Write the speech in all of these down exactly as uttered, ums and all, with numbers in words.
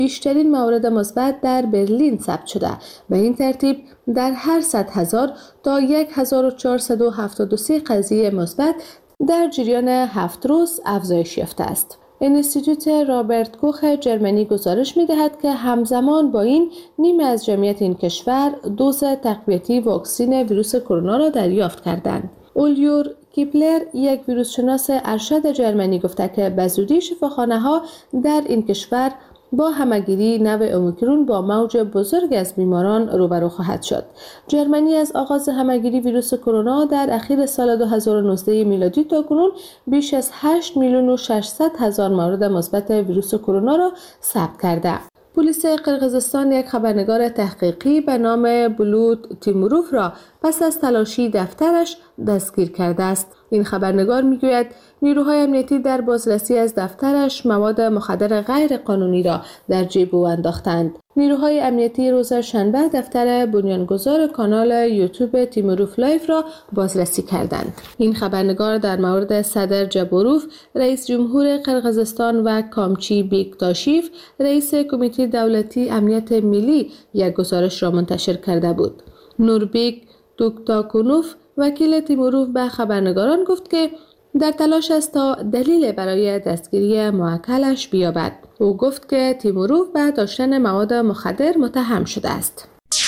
بیشترین موارد مثبت در برلین ثبت شده. به این ترتیب در هر صد هزار تا هزار و چهارصد و هفتاد و سه قضیه مثبت در جریان هفت روز افزایش یافته است. انستیتوت رابرت کوخ جرمنی گزارش می‌دهد که همزمان با این نیمه از جمعیت این کشور دوز تقویتی واکسن ویروس کرونا را دریافت کردند. اولیور کیپلر، یک ویروس شناس ارشد جرمنی، گفته که به زودی شفاخانه‌ها در این کشور با همگیری نو اومیکرون با موج بزرگ از بیماران روبرو خواهد شد. جرمنی از آغاز همگیری ویروس کرونا در اخیر سال دو هزار و نوزده میلادی تا کنون بیش از هشت میلیون و ششصد هزار مورد مثبت ویروس کرونا را ثبت کرده. پلیس قرقیزستان یک خبرنگار تحقیقی به نام بولود تیموروف را پس از تلاشی دفترش دستگیر کرده است. این خبرنگار میگوید نیروهای امنیتی در بازرسی از دفترش مواد مخدر غیر قانونی را در جیب او انداختند. نیروهای امنیتی روز شنبه دفتر بنیانگذار کانال یوتیوب تیموروف لایف را بازرسی کردند. این خبرنگار در مورد صدر جبوروف، رئیس جمهور قرقیزستان و کامچی بیکتاشیف، رئیس کمیته دولتی امنیت ملی، یک گزارش را منتشر کرده بود. نوربیک توکتاکونوف، وکیل تیموروف، به خبرنگاران گفت که در تلاش است تا دلیل برای دستگیری موکلش بیابد. او گفت که تیموروف به داشتن مواد مخدر متهم شده است.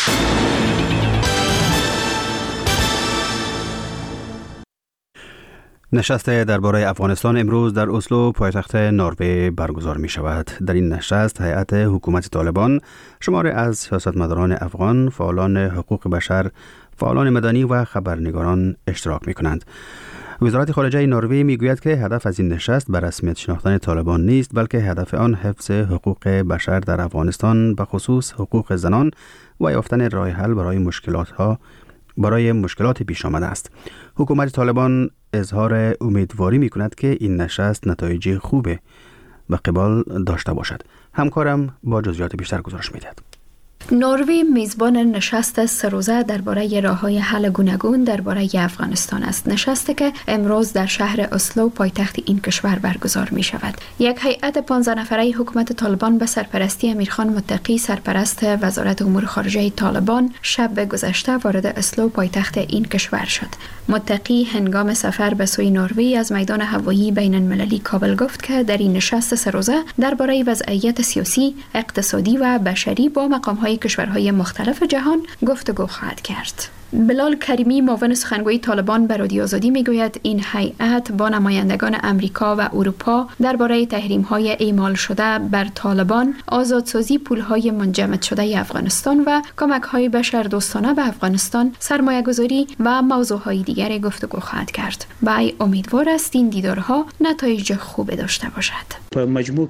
نشست درباره افغانستان امروز در اسلو پایتخت نروژ برگزار می شود. در این نشست هیئت حکومت طالبان، شماری از سیاستمداران افغان، فعالان حقوق بشر، فعالان مدنی و خبرنگاران اشتراک می کنند. وزارت خارجه نروژ می گوید که هدف از این نشست به رسمیت شناختن طالبان نیست، بلکه هدف آن حفظ حقوق بشر در افغانستان، به خصوص حقوق زنان و یافتن راه حل برای مشکلات ها برای مشکلات پیش آمده است. حکومت طالبان اظهار امیدواری می کند که این نشست نتایج خوبه و قبال داشته باشد. همکارم با جزئیات بیشتر گزارش می دهد. نروژ میزبان نشست سه روزه درباره راه‌های حل گوناگون درباره افغانستان است. نشستی که امروز در شهر اسلو پایتخت این کشور برگزار می شود. یک هیئت پانزده نفره حکومت طالبان به سرپرستی امیرخان متقی، سرپرست وزارت امور خارجه طالبان، شب گذشته وارد اسلو پایتخت این کشور شد. متقی هنگام سفر به سوی نروژ از میدان هوایی بین المللی کابل گفت که در این نشست سه روزه درباره وضعیت سیاسی، اقتصادی و بشری با مقام‌های کشورهای مختلف جهان گفتگو خواهد کرد. بلال کریمی، معاون سخنگوی طالبان، به رادیو آزادی میگوید این هیئت با نمایندگان امریکا و اروپا درباره تحریم‌های اعمال شده بر طالبان، آزادسازی پول‌های منجمد شده افغانستان و کمک‌های بشردوستانه به افغانستان، سرمایه‌گذاری و موضوع‌های دیگر گفتگو خواهد کرد. وی امیدوار است این دیدارها نتایج خوب داشته باشد. در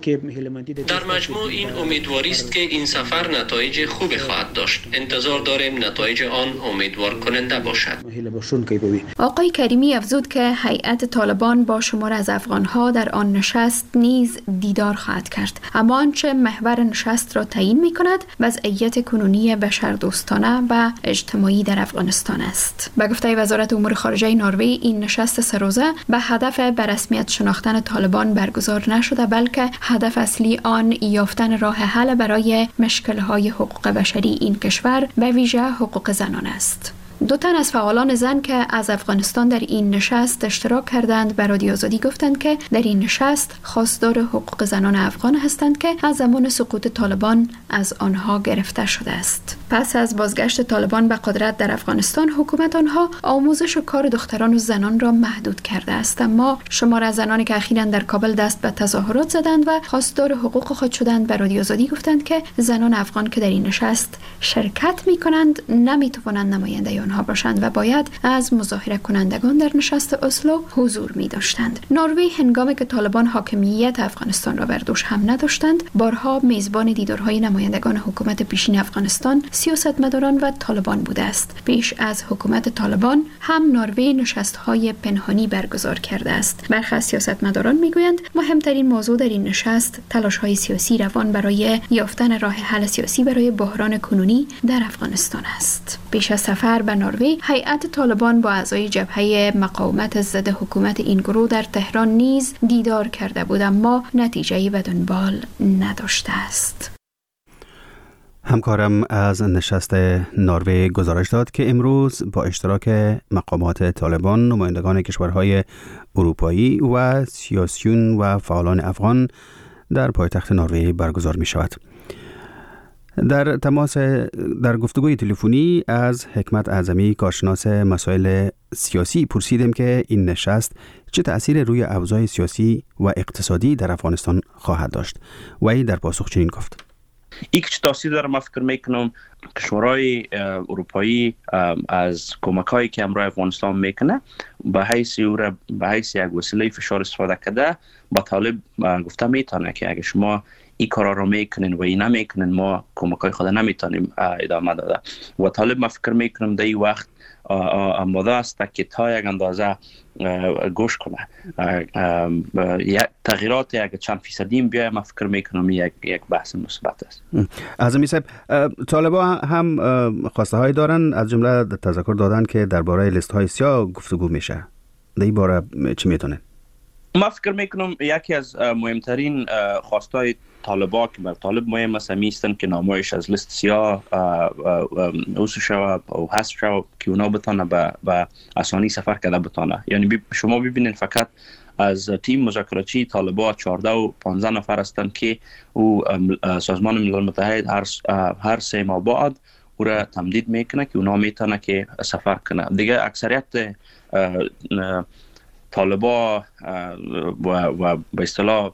مجموع این امیدواری است که این سفر نتایج خوبی خواهد داشت. انتظار داریم نتایج آن امیدوار کننده باشد. آقای کریمی افزود که هیئت طالبان با شمار از افغانها در آن نشست نیز دیدار خواهد کرد. اما آنچه محور نشست را تعیین می کند وضعیت کنونی بشردوستانه و اجتماعی در افغانستان است. به گفته وزارت امور خارجه نروژ، این نشست سه روزه به هدف به رسمیت شناختن طالبان برگزار نشده، بلکه هدف اصلی آن یافتن راه حل برای مشکل‌های حقوق بشری این کشور، به ویژه حقوق زنان است. دو تن از فعالان زن که از افغانستان در این نشست اشتراک کردند به رادیو آزادی گفتند که در این نشست خواستار حقوق زنان افغان هستند که از زمان سقوط طالبان از آنها گرفته شده است. پس از بازگشت طالبان به قدرت در افغانستان، حکومت آنها آموزش و کار دختران و زنان را محدود کرده است. اما شمار از زنانی که اخیراً در کابل دست به تظاهرات زدند و خواستار حقوق خود شدند به رادیو آزادی گفتند که زنان افغان که در این نشست شرکت می‌کنند نمی‌توانند نماینده آنها باشند و باید از مظاهره کنندگان در نشست اسلو حضور می داشتند. نروژ هنگامی که طالبان حاکمیت افغانستان را بر دوش هم نداشتند، بارها میزبان دیدارهای نمایندگان حکومت پیشین افغانستان، سیاستمداران و طالبان بوده است. پیش از حکومت طالبان هم نروژ نشست‌های پنهانی برگزار کرده است. برخی از سیاستمداران میگویند مهمترین موضوع در این نشست تلاش‌های سیاسی روان برای یافتن راه حل سیاسی برای بحران کنونی در افغانستان است. پیش از سفر به نروژ، هیئت طالبان با اعضای جبهه مقاومت ضد حکومت این گروه در تهران نیز دیدار کرده بود، اما نتیجه‌ای به دنبال نداشته است. همکارم از نشست نروژ گزارش داد که امروز با اشتراک مقامات طالبان، نمایندگان کشورهای اروپایی و سیاسیون و فعالان افغان در پایتخت نروژ برگزار می شود. در تماس در گفتگوی تلفنی از حکمت اعظمی کارشناس مسائل سیاسی پرسیدیم که این نشست چه تأثیر روی اوضاع سیاسی و اقتصادی در افغانستان خواهد داشت. و ای در پاسخ چنین گفت: یک چه تاثیر داره. من فکر میکنم کشورهای اروپایی از کمک‌هایی که امروز افغانستان میکنه به حیث او را به حیث یک وسیله فشار استفاده کرده با طالب گفته میتونه که اگه شما این کارا رو میکنین و این نمیکنین ما کمک‌های خود نمیتونیم ادامه داده. و طالب من فکر میکنم در این وقت آماده است که تا یک اندازه گوش کنه. تغییرات یک چند فیصدی بیای من فکر میکنم یک یک بحث مثبت است. اعظمی صاحب، طالبا هم خواسته های دارن، از جمله تذکر دادن که درباره لیست های سیاه گفتگو میشه. در این باره چی میتونه؟ من فکر میکنم یکی از مهمترین خواسته های طالبا که بر طالب مهم است میستن که نامایش از لیست سیاه اوسو شوه و حذف شوه که اونا بتانه به آسانی سفر کرده بتانه. یعنی بی شما ببینید فقط از تیم مذاکراتی طالبا چهارده و پانزده نفر هستند که او سازمان ملل متحد هر هر سه ماه بعد او را تمدید میکنه که اونا میتونه که سفر کنه. دیگه اکثریت طالبا و و به اصطلاح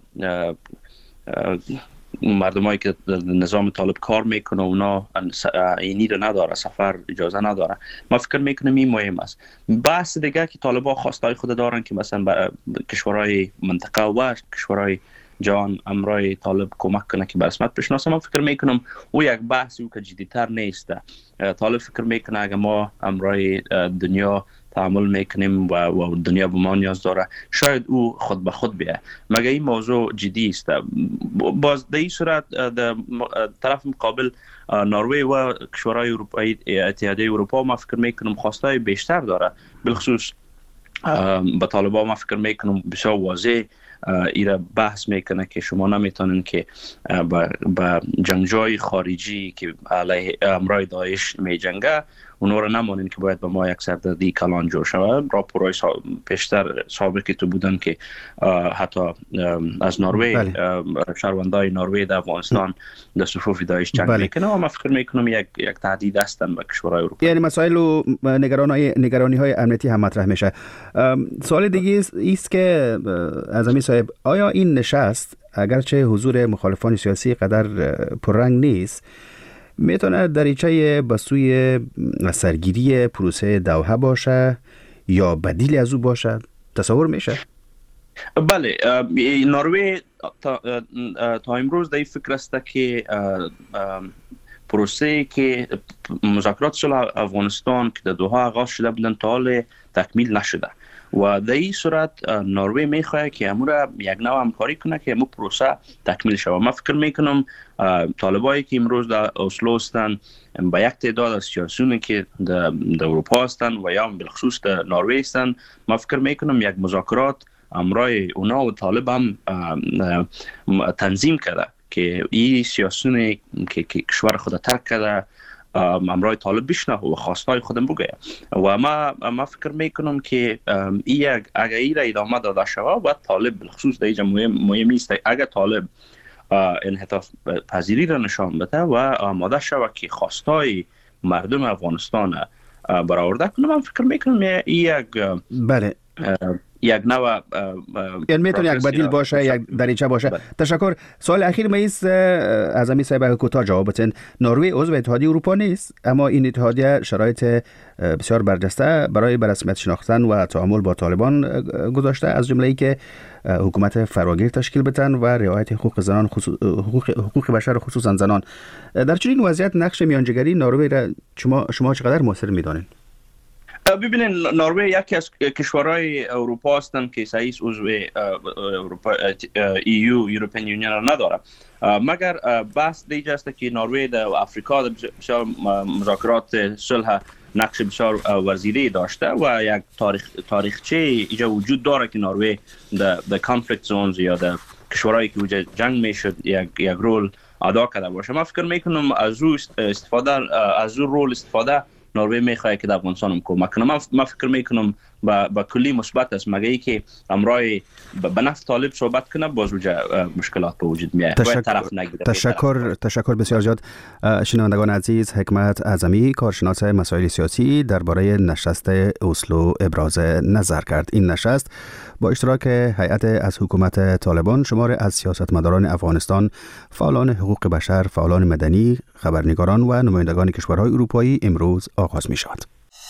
مردمایی که نظام طالب کار میکنه اونا اینی رو نداره، سفر اجازه نداره. ما فکر میکنم این مهم است. بحث دیگه که طالبا خواستای خود دارن که مثلا کشورهای منطقه و کشورهای جهان امرای طالب کمک کنه که به رسمیت بشناسه. من فکر میکنم او یک بحثی او که جدیتر نیست. طالب فکر میکنه اگه ما امرای دنیا تعامل میکنیم و, و دنیا به ما نیاز داره، شاید او خود به خود بیه. مگه این موضوع جدی است. باز در این صورت در طرف مقابل نروژ و کشورهای اروپایی اتحادیه اروپا ما فکر میکنم خواستای بیشتر داره. بالخصوص به طالبان ما فکر میکنم بسیار واضح ایره بحث میکنه که شما نمیتونین که با جنگجوی خارجی که علیه امرای داعش میجنگه اونها رو نمانین که باید به ما یک سردردی کلان جور شود. راپورهای پیشتر سابقی تو بودن که حتی از نروژ شهروندای نروژ در افغانستان در صفوف داعش جنگ میکنه و من فکر میکنم یک یک تهدید هستن به کشورهای اروپا. یعنی مسائل و نگرانی نگرانی های امنیتی هم مطرح میشه. سوال دیگه است که اعظمی صاحب، آیا این نشست اگرچه حضور مخالفان سیاسی قدر پررنگ نیست میتونه دریچه به سوی سرگیری پروسه دوحه باشه یا بدیلی از او باشه؟ تصور میشه؟ بله، نروژ تا, تا امروز در این فکر است که پروسه که مذاکرات صلح افغانستان که در دوحه آغاز شده بودن تا حال تکمیل نشده و در این صورت نروژ میخواد که امور یک نوع همکاری کنه که امور پروسه تکمیل شود. من فکر میکنم طالبایی که امروز در اسلو هستند با یک تعداد از سیاسیونی که در اروپا هستند و یا بالخصوص در نروژ هستند، من فکر میکنم یک مذاکرات امرای اونا و طالب هم تنظیم کرده که این سیاسیونی که کشور خود ترک کرده امرای طالب بشنه و خواستای خودم بگه. و ما ما فکر میکنم که این اگه این را ادامه داده شود و طالب بالخصوص در اینجا مهم مهم است اگه طالب انحطاط پذیری را نشان بده و آماده شود که خواستای مردم افغانستان برآورده کنه، من فکر میکنم این یک بله یک نوع یعنی میتونه یک بدیل باشه، یک دریچه باشه. بله. تشکر. سوال اخیر میست اعظمی صاحب کوتاه جواب بدین. نروژ عضو اتحادیه اروپا نیست، اما این اتحادیه شرایط بسیار برجسته برای به رسمیت شناختن و تعامل با طالبان گذاشته، از جمله ای که حکومت فراگیر تشکیل بدن و رعایت حقوق زنان خصوص... حقوق... حقوق بشر خصوصا زنان. در چنین وضعیت نقش میانجیگری نروژ را شما شما چقدر موثر میدانید؟ ببینید، نروژ یکی از کشورهای اروپا هستند که رئیس عضو اروپا ایو یورپین یونین نداره، مگر بحث دیگه است که نروژ در آفریقا در بسیار مذاکرات صلح نقش بسیار وزیری داشته و یک تاریخ تاریخچه اینجا وجود داره که نروژ در در کانفلیکت زونز یا در کشورهایی که وجود جنگ میشد یک یک رول ادا کرده باشه. من فکر میکنم از او استفاده از او رول استفاده نروژ میخواد که در افغانستان هم کمک کنه. من فکر میکنم با با کلی مثبت است، مگه ای که امرای به نفع طالب صحبت کنه باز مشکلات به وجود میاد. تشکر... طرف نگیره. تشکر تشکر بسیار زیاد. شنوندگان عزیز، حکمت اعظمی کارشناس مسائل سیاسی درباره نشست اسلو ابراز نظر کرد. این نشست با اشتراک هیئت از حکومت طالبان، شمار از سیاستمداران افغانستان، فعالان حقوق بشر، فعالان مدنی، خبرنگاران و نمایندگان کشورهای اروپایی امروز آغاز می شود.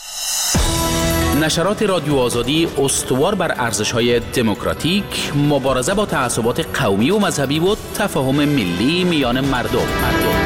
نشرات رادیو آزادی استوار بر ارزش‌های دموکراتیک، مبارزه با تعصبات قومی و مذهبی و تفاهم ملی میان مردم. مردم.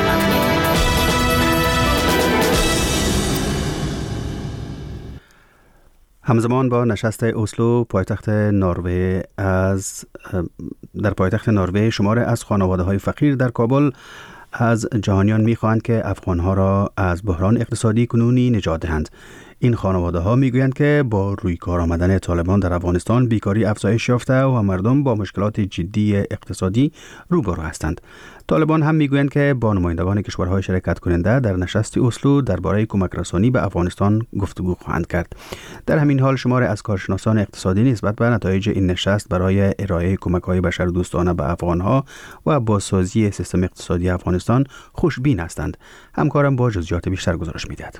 همزمان با نشست اسلو پایتخت نروژ از در پایتخت نروژ شمار از خانواده‌های فقیر در کابل از جهانیان می‌خواهند که افغان‌ها را از بحران اقتصادی کنونی نجات دهند. این خانواده ها میگویند که با روی کار آمدن طالبان در افغانستان بیکاری افزایش یافته و مردم با مشکلات جدی اقتصادی روبرو هستند. طالبان هم میگویند که با نمایندگان کشورهای شرکت کننده در نشست اسلو درباره کمک رسانی به افغانستان گفتگو خواهند کرد. در همین حال شمار از کارشناسان اقتصادی نسبت به نتایج این نشست برای ارائه کمک‌های بشردوستانه به افغان‌ها و بازسازی سیستم اقتصادی افغانستان خوشبین هستند. همکارم با جزئیات بیشتر گزارش می‌دهد.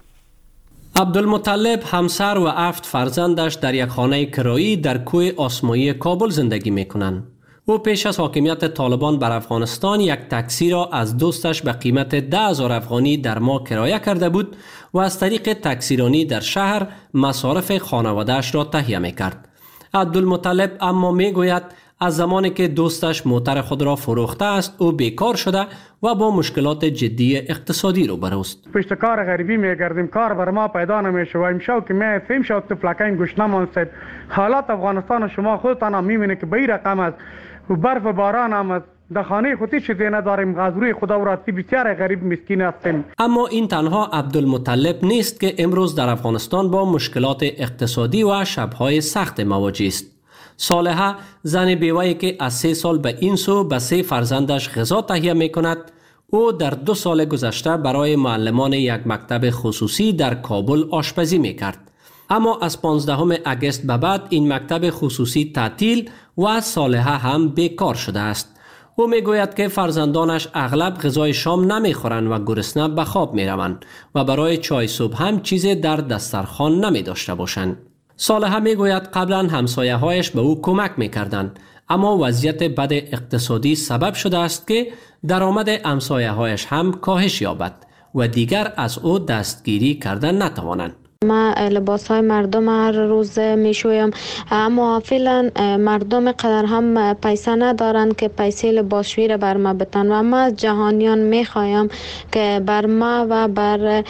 عبدالمطلب همسر و هفت فرزندش در یک خانه کرایی در کوه آسمایی کابل زندگی میکنند. او پیش از حاکمیت طالبان بر افغانستان یک تاکسی را از دوستش به قیمت ده هزار افغانی در ماه کرایه کرده بود و از طریق تاکسیرانی در شهر مصارف خانواده‌اش را تهیه میکرد. عبدالمطلب اما میگوید از زمانی که دوستش موتر خود را فروخته است او بیکار شده و با مشکلات جدی اقتصادی روبروست. پشت کار غریبی میگردیم، کار بر ما پیدا نمیشه و امشو که می فهم شد تو فلکین گوش نمانست. حالات افغانستان شما خودتان هم میبینید که به این رقم است و برف و باران هم است. در خانه خودی چیزی نداریم، از روی خدا و راستی بسیار غریب مسکین هستیم. اما این تنها عبدالمطلب نیست که امروز در افغانستان با مشکلات اقتصادی و شبهای سخت مواجه است. صالحه زن بیوه‌ای که از سه سال به این سو به سه فرزندش غذا تهیه می کند. او در دو سال گذشته برای معلمان یک مکتب خصوصی در کابل آشپزی می کرد. اما از پانزدهم اگست به بعد این مکتب خصوصی تعطیل و صالحه هم بیکار شده است. او می گوید که فرزندانش اغلب غذای شام نمی خورند و گرسنه به خواب می روند و برای چای صبح هم چیزی در دسترخوان نمی داشته باشند. صالحه می گوید قبلا همسایه هایش به او کمک می کردند، اما وضعیت بد اقتصادی سبب شده است که درآمد همسایه هایش هم کاهش یابد و دیگر از او دستگیری کردن نتوانند. ما لباس های مردم هر روز می شویم، اما فعلا مردم قدر هم پیسه ندارند که پیسه لباسشویی را بر ما بتن و ما از جهانیان می خوایم که بر ما و بر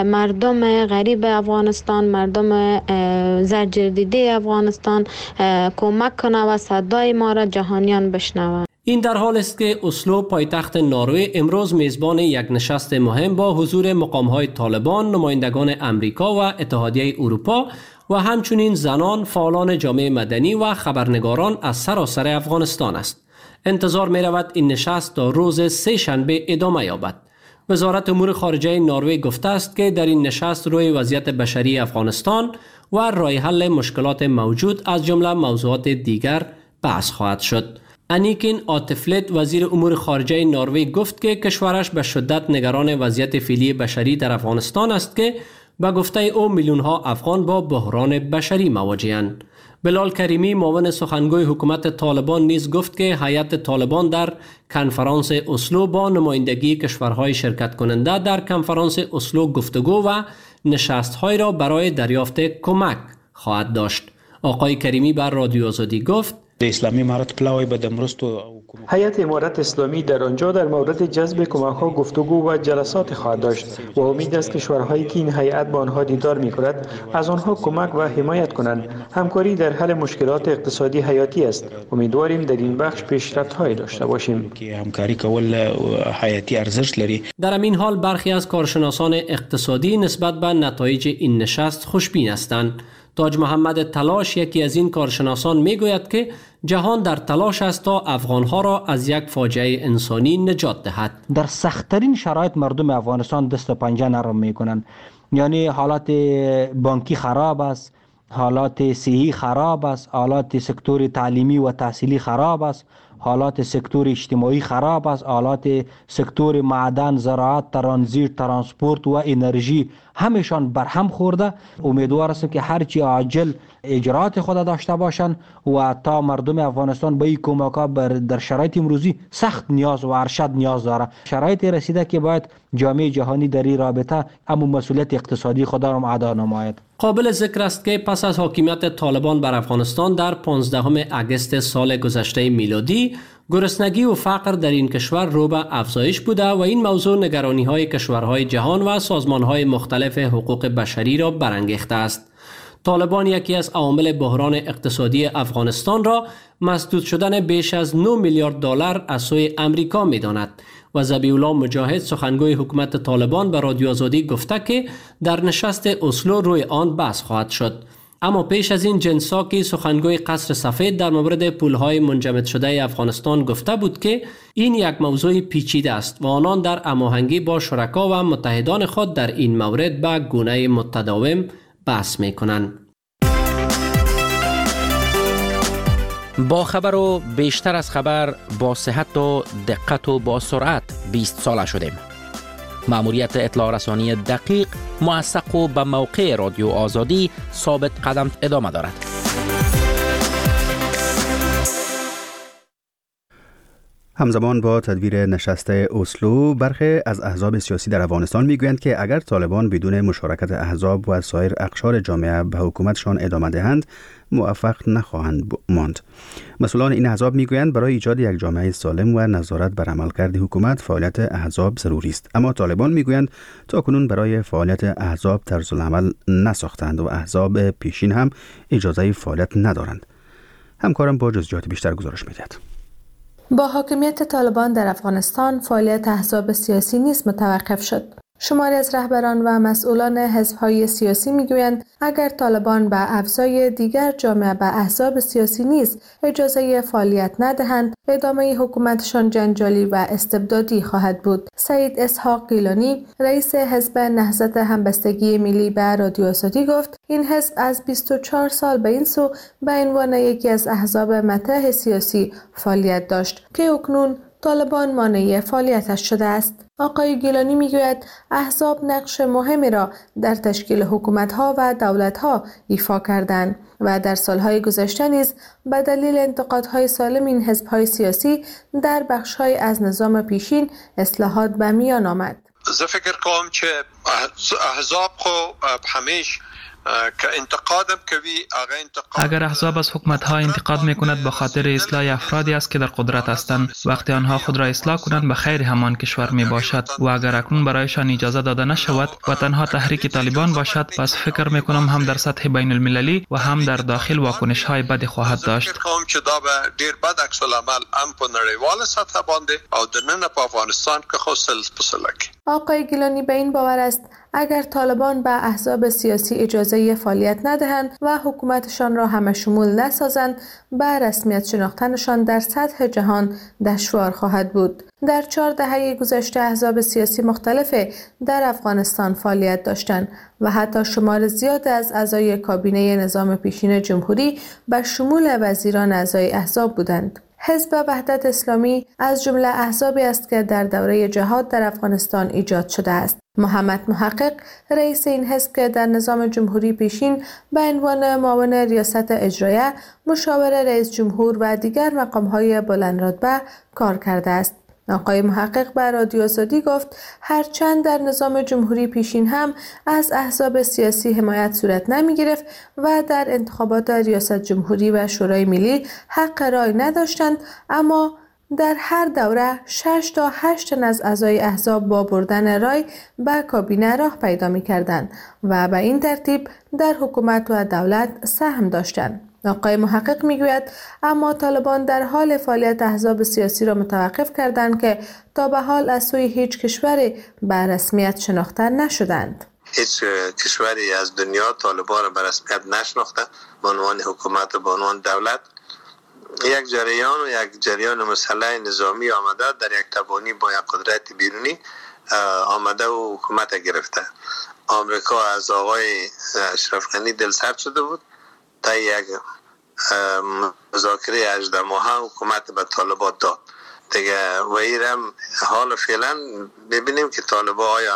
مردم غریب افغانستان، مردم زرجردیده افغانستان کمک کنه و صدای ما را جهانیان بشنوند. این در حال است که اسلو پایتخت نروژ امروز میزبان یک نشست مهم با حضور مقام‌های طالبان، نمایندگان امریکا و اتحادیه اروپا و همچنین زنان، فعالان جامعه مدنی و خبرنگاران از سراسر افغانستان است. انتظار می رود این نشست تا روز سه شنبه ادامه یابد. وزارت امور خارجه نروژ گفته است که در این نشست روی وضعیت بشری افغانستان و راه حل مشکلات موجود از جمله موضوعات دیگر بحث خواهد شد. انیکین آتفلت وزیر امور خارجه نروژ گفت که کشورش به شدت نگران وضعیت فعلی بشری در افغانستان است که به گفته او میلیون ها افغان با بحران بشری مواجه‌اند. بلال کریمی معاون سخنگوی حکومت طالبان نیز گفت که هیئت طالبان در کنفرانس اسلو با نمایندگی کشورهای شرکت کننده در کنفرانس اسلو گفتگو و نشست‌های را برای دریافت کمک خواهد داشت. آقای کریمی بر رادیو آزادی گفت اسلامی امارت پلاوی به دمرستو هیئت امارت اسلامی در آنجا در مورد جذب کمک‌ها گفتگو و جلسات خواهد داشت و امید است کشورهایی که این هیئت با آنها دیدار می‌کند از آنها کمک و حمایت کنند. همکاری در حل مشکلات اقتصادی حیاتی است. امیدواریم در این بخش پیشرفت‌هایی داشته باشیم که همکاری کول حیاتی ارزش لري. در این حال برخی از کارشناسان اقتصادی نسبت به نتایج این نشست خوشبین هستند. تاج محمد تلاش یکی از این کارشناسان میگوید که جهان در تلاش است تا افغانها را از یک فاجعه انسانی نجات دهد. در سخت‌ترین شرایط مردم افغانستان دست و پنجه نرم میکنن. یعنی حالات بانکی خراب است، حالات صحی خراب است، حالات سکتور تعلیمی و تحصیلی خراب است، حالات سکتور اجتماعی خراب است، حالات سکتور معدن، زراعت، ترانزیت، ترانسپورت و انرژی همشان برهم خورده. امیدوار هستم که هرچی عاجل اجرات خود داشته باشند و تا مردم افغانستان به این کمک‌ها در شرایط امروزی سخت نیاز و ارشد نیاز داره. شرایط رسیده که باید جامعه جهانی در این رابطه اما مسئولیت اقتصادی خود را ادا نماید. قابل ذکر است که پس از حاکمیت طالبان بر افغانستان در پانزدهم اگست سال گذشته میلادی، گرسنگی و فقر در این کشور رو به افزایش بوده و این موضوع نگرانی‌های کشورهای جهان و سازمان‌های مختلف حقوق بشری را برانگیخته است. طالبان یکی از عوامل بحران اقتصادی افغانستان را مسدود شدن بیش از نه میلیارد دلار از سوی امریکا می‌داند و ذبیح الله مجاهد سخنگوی حکومت طالبان به رادیو آزادی گفته که در نشست اسلو روی آن بحث خواهد شد. اما پیش از این جنساکی سخنگوی قصر سفید در مورد پولهای منجمد شده افغانستان گفته بود که این یک موضوع پیچیده است و آنان در هماهنگی با شرکا و متحدان خود در این مورد به گونه متداوم بحث میکنند. با خبر و بیشتر از خبر، با صحت و دقت و با سرعت بیست ساله شدیم. مأموریت اطلاع رسانی دقیق، موثق و به موقع رادیو آزادی ثابت قدم ادامه دارد. همزمان با تدویر نشست اسلو، برخی از احزاب سیاسی در افغانستان میگویند که اگر طالبان بدون مشارکت احزاب و سایر اقشار جامعه به حکومتشان ادامه دهند، موفق نخواهند ماند. مسئولان این احزاب میگویند برای ایجاد یک جامعه سالم و نظارت بر عملکرد حکومت فعالیت احزاب ضروری است، اما طالبان میگویند تاکنون برای فعالیت احزاب طرز العمل نساختند و احزاب پیشین هم اجازه فعالیت ندارند. همکارم با جزئیات بیشتر گزارش میدهد. با حاکمیت طالبان در افغانستان، فعالیت احزاب سیاسی نیز متوقف شد. شماری از رهبران و مسئولان حزب‌های سیاسی میگویند اگر طالبان به افزای دیگر جامعه به احزاب سیاسی نیز اجازه فعالیت ندهند، ادامه حکومتشان جنجالی و استبدادی خواهد بود. سعید اسحاق گیلانی، رئیس حزب نهضت همبستگی ملی، به رادیو آزادی گفت این حزب از بیست و چهار سال به این سو به عنوان یکی از احزاب مطرح سیاسی فعالیت داشت که اکنون طالبان مانع فعالیتش شده است. آقای گیلانی میگوید احزاب نقش مهمی را در تشکیل حکومت‌ها و دولت‌ها ایفا کردند و در سالهای گذشته نیز به دلیل انتقادهای سالم این حزب‌های سیاسی در بخش‌های از نظام پیشین اصلاحات به میان آمد. زه فکر کوم چې احزاب خو همیشه که انتقادم کوي هغه انتقاد اگر احزاب از حکومت‌ها انتقاد می‌کند به خاطر اصلاح افرادی است که در قدرت هستند. وقتی آنها خود را اصلاح کنند به خیر همان کشور میباشد و اگر اکنون برایشان اجازه داده نشود و تنها تحریک طالبان باشد، پس فکر می‌کنم هم در سطح بین المللی و هم در داخل واکنش‌های بدی خواهد داشت. فکر کوم چې دا به ډیر بد عکس العمل هم په نړیواله سطح باندې او د نن په افغانستان کې خو سلسله کوي. آقای گیلانی به این باور است اگر طالبان به احزاب سیاسی اجازه فعالیت ندهند و حکومتشان را همه شمول نسازند، به رسمیت شناختنشان در سطح جهان دشوار خواهد بود. در چهار دهه گذشته احزاب سیاسی مختلف در افغانستان فعالیت داشتند و حتی شمار زیاد از اعضای کابینه نظام پیشین جمهوری به شمول وزیران اعضای احزاب بودند. حزب وحدت اسلامی از جمله احزابی است که در دوره جهاد در افغانستان ایجاد شده است. محمد محقق، رئیس این حزب که در نظام جمهوری پیشین به عنوان معاون ریاست اجرایه، مشاور رئیس جمهور و دیگر مقام‌های بلندرتبه کار کرده است. آقای محقق به رادیو آزادی گفت هرچند در نظام جمهوری پیشین هم از احزاب سیاسی حمایت صورت نمی گرفت و در انتخابات ریاست جمهوری و شورای ملی حق رای نداشتند، اما در هر دوره شش تا هشت تن از اعضای احزاب با بردن رای به کابینه راه پیدا می کردند و به این ترتیب در حکومت و دولت سهم داشتند. آقای محقق میگوید اما طالبان در حال فعالیت احزاب سیاسی را متوقف کردند که تا به حال از سوی هیچ کشوری به رسمیت شناخته نشدند. هیچ کشوری از دنیا طالبان را به رسمیت نشناخته به عنوان حکومت و به عنوان دولت. یک جریان و یک جریان مسلح نظامی آمده در یک تبانی با یک قدرت بیرونی آمده و حکومت گرفته. آمریکا از آقای اشرف غنی دلسرد شده بود تا یک مذاکره هجده ماهه حکومت به طالبان داد دیگه و ایرم حال فعلا ببینیم که طالبان آیا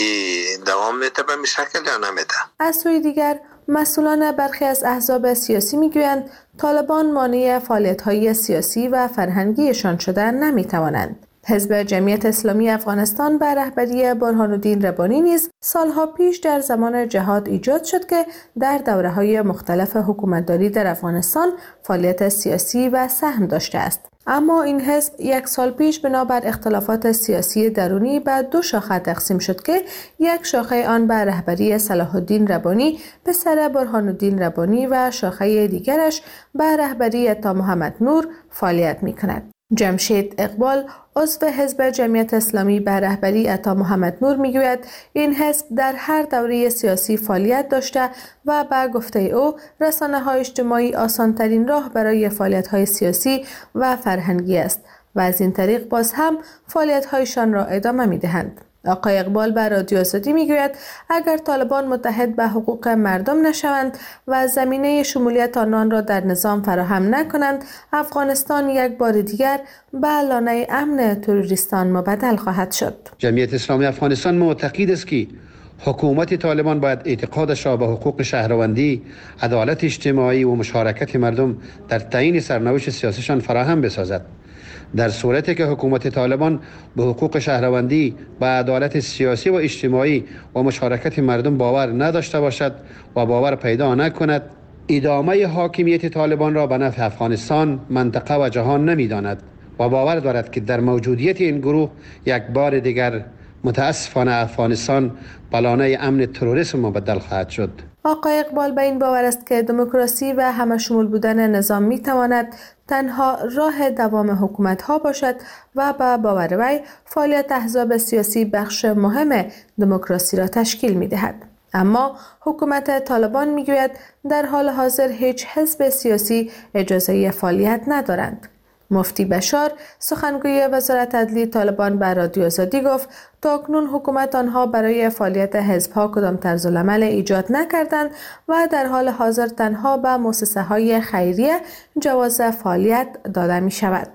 ای دوام میته به شکل یا نمیته. از سوی دیگر مسئولان برخی از احزاب سیاسی میگویند طالبان مانع فعالیت‌های سیاسی و فرهنگیشان شدن نمیتوانند. حزب جمعیت اسلامی افغانستان به رهبری برهان الدین ربانی نیز سالها پیش در زمان جهاد ایجاد شد که در دوره‌های مختلف حکومتداری در افغانستان فعالیت سیاسی و سهم داشته است. اما این حزب یک سال پیش بنابر اختلافات سیاسی درونی به دو شاخه تقسیم شد که یک شاخه آن به رهبری صلاح الدین ربانی پسر برهان الدین ربانی و شاخه دیگرش به رهبری عطا محمد نور فعالیت می‌کند. جمشید اقبال عضو حزب جمعیت اسلامی به رهبری عطا محمد نور میگوید این حزب در هر دوره سیاسی فعالیت داشته و به گفته او رسانه‌های اجتماعی آسان‌ترین راه برای فعالیت‌های سیاسی و فرهنگی است و از این طریق باز هم فعالیت‌هایشان را ادامه می‌دهند. آقای اقبال به رادیو آزادی میگوید اگر طالبان متحد به حقوق مردم نشوند و زمینه شمولیت آنان را در نظام فراهم نکنند، افغانستان یک بار دیگر به لانه امن تروریستان مبدل خواهد شد. جمعیت اسلامی افغانستان معتقد است که حکومت طالبان باید اعتقادش را به حقوق شهروندی، عدالت اجتماعی و مشارکت مردم در تعیین سرنوشت سیاسیشان فراهم بسازد. در صورتی که حکومت طالبان به حقوق شهروندی، به عدالت سیاسی و اجتماعی و مشارکت مردم باور نداشته باشد و باور پیدا نکند، ادامه حاکمیت طالبان را به نفع افغانستان، منطقه و جهان نمی‌داند و باور دارد که در موجودیت این گروه یک بار دیگر متاسفانه افغانستان به لانه امن تروریسم مبدل خواهد شد. آقای اقبال به این باور است که دموکراسی و همه شمول بودن نظام می تواند تنها راه دوام حکومت ها باشد و به باور وی فعالیت احزاب سیاسی بخش مهم دموکراسی را تشکیل می دهد. اما حکومت طالبان می گوید در حال حاضر هیچ حزب سیاسی اجازه فعالیت ندارند. مفتی بشار سخنگوی وزارت عدلی طالبان به رادیو آزادی گفت تاکنون حکومت آنها برای فعالیت حزب‌ها کدام طرزالعمل ایجاد نکردند و در حال حاضر تنها به مؤسسه‌های خیریه جواز فعالیت داده می شود.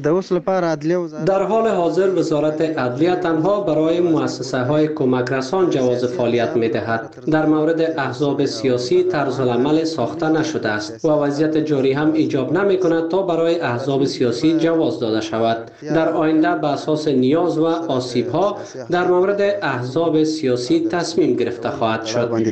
در حال حاضر وزارت عدلیه تنها برای مؤسسه های کمک رسان جواز فعالیت می دهد. در مورد احزاب سیاسی طرزالعمل ساخته نشده است و وضعیت جاری هم ایجاب نمی کند تا برای احزاب سیاسی جواز داده شود. در آینده به اساس نیاز و آسیب ها در مورد احزاب سیاسی تصمیم گرفته خواهد شد.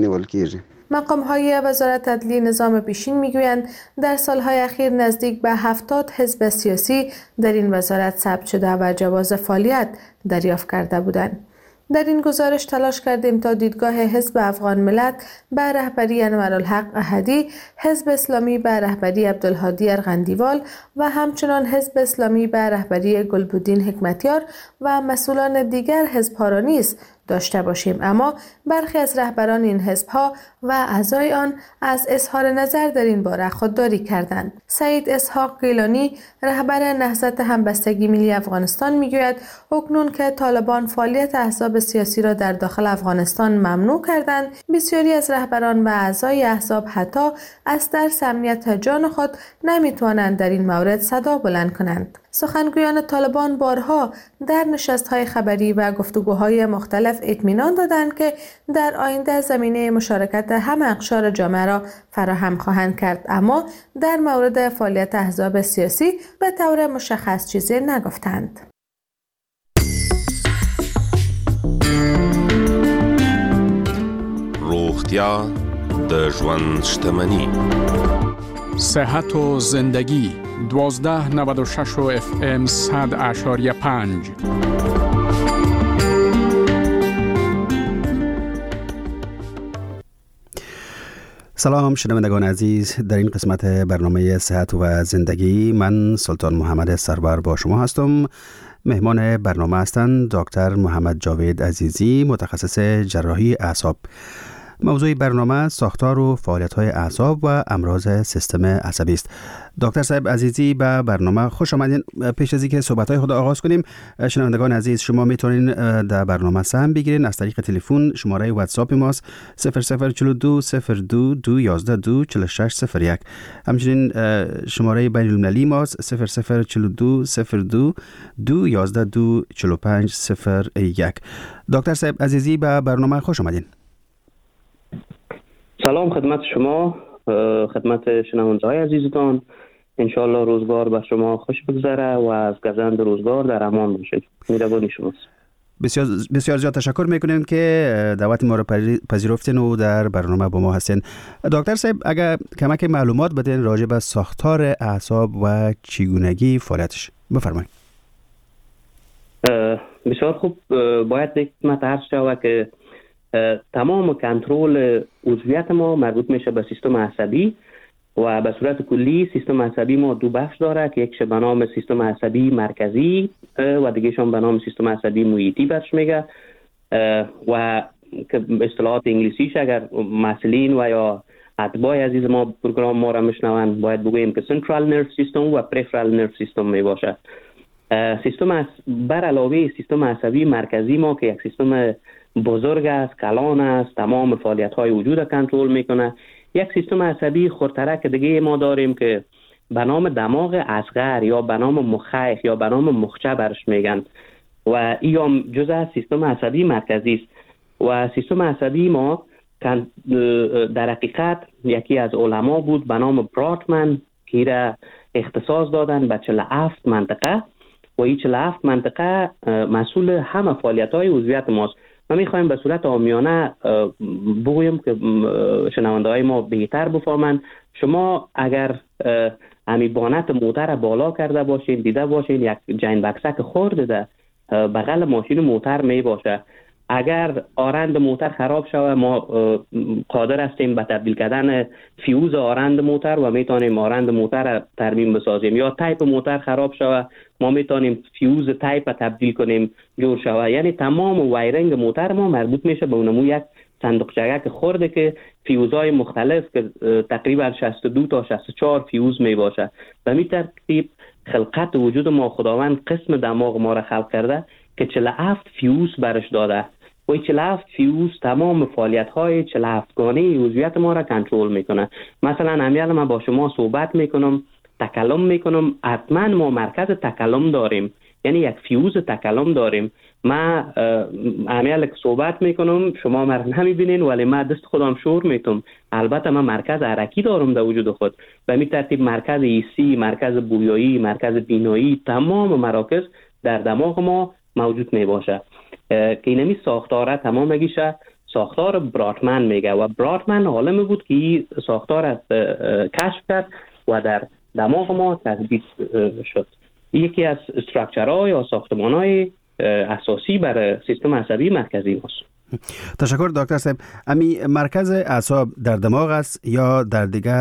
مقام های وزارت عدلی نظام پیشین میگویند در سالهای اخیر نزدیک به هفتاد حزب سیاسی در این وزارت ثبت شده و جواز فعالیت دریافت کرده بودند. در این گزارش تلاش کردیم تا دیدگاه حزب افغان ملت به رهبری انورالحق احدی، حزب اسلامی به رهبری عبدالهادی ارغندیوال و همچنان حزب اسلامی به رهبری گلبدین حکمتیار و مسئولان دیگر حزب‌ها را نیز داشته باشیم، اما برخی از رهبران این حزب‌ها و اعضای آن از اظهار نظر در این باره خودداری کردند. سعید اسحاق گیلانی رهبر نهضت همبستگی ملی افغانستان میگوید اکنون که طالبان فعالیت احزاب سیاسی را در داخل افغانستان ممنوع کردند، بسیاری از رهبران و اعضای احزاب حتی از ترس امنیت جان خود نمیتوانند در این مورد صدا بلند کنند. سخنگویان طالبان بارها در نشست‌های خبری و گفتگوهای مختلف اطمینان دادند که در آینده زمینه مشارکت همه اقشار جامعه را فراهم خواهند کرد، اما در مورد فعالیت احزاب سیاسی به طور مشخص چیزی نگفتند. روغتیا د ژوند شتمني، صحت و زندگی دوازده نود و شش و اف ام صد اشاریه پنج. سلام شنوندگان عزیز، در این قسمت برنامه صحت و زندگی من سلطان محمد سرور با شما هستم. مهمان برنامه هستند دکتر محمد جاوید عزیزی، متخصص جراحی اعصاب. موضوع برنامه ساختار و فعالیت‌های اعصاب و امراض سیستم عصبی است. دکتر صاحب عزیزی به برنامه خوش آمدین. پیش از اینکه صحبت‌های خود آغاز کنیم، شنوندگان عزیز شما میتونین در برنامه سهم بگیرین از طریق تلفن. شماره واتساپ ماست صفر صفر چهل و دو صفر دو دو یازده دو چهل و شش صفر یک. همچنین شماره بین المللی ماست صفر صفر چهل و دو صفر دو دو یازده دو چهل و پنج صفر یک. دکتر صاحب عزیزی به برنامه خوش آمدین. سلام خدمت شما، خدمت شنونده‌های عزیزتان. انشالله روزگار به شما خوش بگذره و از گزند روزگار در امان باشید. مهربانی شماست. بسیار بسیار زیاد تشکر میکنیم که دعوت ما را پذیرفتین و در برنامه با ما هستین. دکتر صاحب اگر کمک معلومات بدین راجع به ساختار اعصاب و چگونگی فعالیتش بفرمایید. بسیار خوب. باید یک خدمت عرض شود که تمام کنترل عضویت ما مربوط میشه به سیستم عصبی و به صورت کلی سیستم عصبی ما دو بخش داره که یکش به نام سیستم عصبی مرکزی و دیگهشون به نام سیستم عصبی محیطی برش میگه و که به اصطلاحات انگلیسیش اگر مسئولین و یا اتباع عزیز ما پروگرام ما را میشنون باید بگوییم که سنترال نرو سیستم و پریفرال نرو سیستم میباشه. سیستم بر علاوه سیستم عصبی مرکزی ما که یک سیستم بزرگ است، کلان است، تمام فعالیت های وجود کنترل میکنه. یک سیستم عصبی خردترک دیگه ما داریم که به نام دماغ اصغر یا به نام مخیخ یا به نام مخچه برش میگن و این هم جزء از سیستم عصبی مرکزی است. و سیستم عصبی ما در حقیقت یکی از علما بود به نام براتمن که را اختصاص دادن به چهل و هفت منطقه و این چهل و هفت منطقه مسئول همه فعالیت های عضویت ماست. ما میخوایم به صورت عامیانه بگویم که شنونده های ما بهتر بفهمن. شما اگر همی بانت موتر بالا کرده باشین دیده باشین یک جین بکسک خورده ده بغل ماشین موتر می باشه. اگر آرند موتر خراب شود ما قادر هستیم به تبدیل کردن فیوز آرند موتر و میتونیم آرند موتر ترمیم بسازیم. یا تایپ موتر خراب شود ما میتونیم فیوز تایپ تبدیل کنیم جور شود. یعنی تمام وایرنگ موتر ما مربوط میشه به اونمو یک صندوقچه که خورده که فیوزهای مختلف که تقریبا شصت و دو تا شصت و چهار فیوز می باشه. به می ترتیب خلقت وجود ما خداوند قسم دماغ ما را خلق کرده که چهل و هفت فیوز برش داده و چهل و هفت فیوز تمام فعالیت‌های چهل و هفت گانه عضویت ما را کنترل میکنه. مثلا امیال من با شما صحبت میکنم، تکلم میکنم، حتما ما مرکز تکلم داریم، یعنی یک فیوز تکلم داریم. ما امیال که صحبت میکنم شما مرا نمیبینین ولی ما دست خودم شور میتم. البته من مرکز حرکی دارم در وجود خود. به می ترتیب مرکز ایسی، مرکز بویایی، مرکز بینایی، تمام مراکز در دماغ ما موجود می باشه که اینمی ساختاره تمام میگیشه ساختار براتمن میگه و براتمن عالم بود که این ساختار کشف کرد و در دماغ ما تثبیت شد. یکی از استراکچرهای یا ساختمانهای اساسی برای سیستم عصبی مرکزی است. تشکر دکتر صاحب. امی مرکز اعصاب در دماغ است یا در دیگه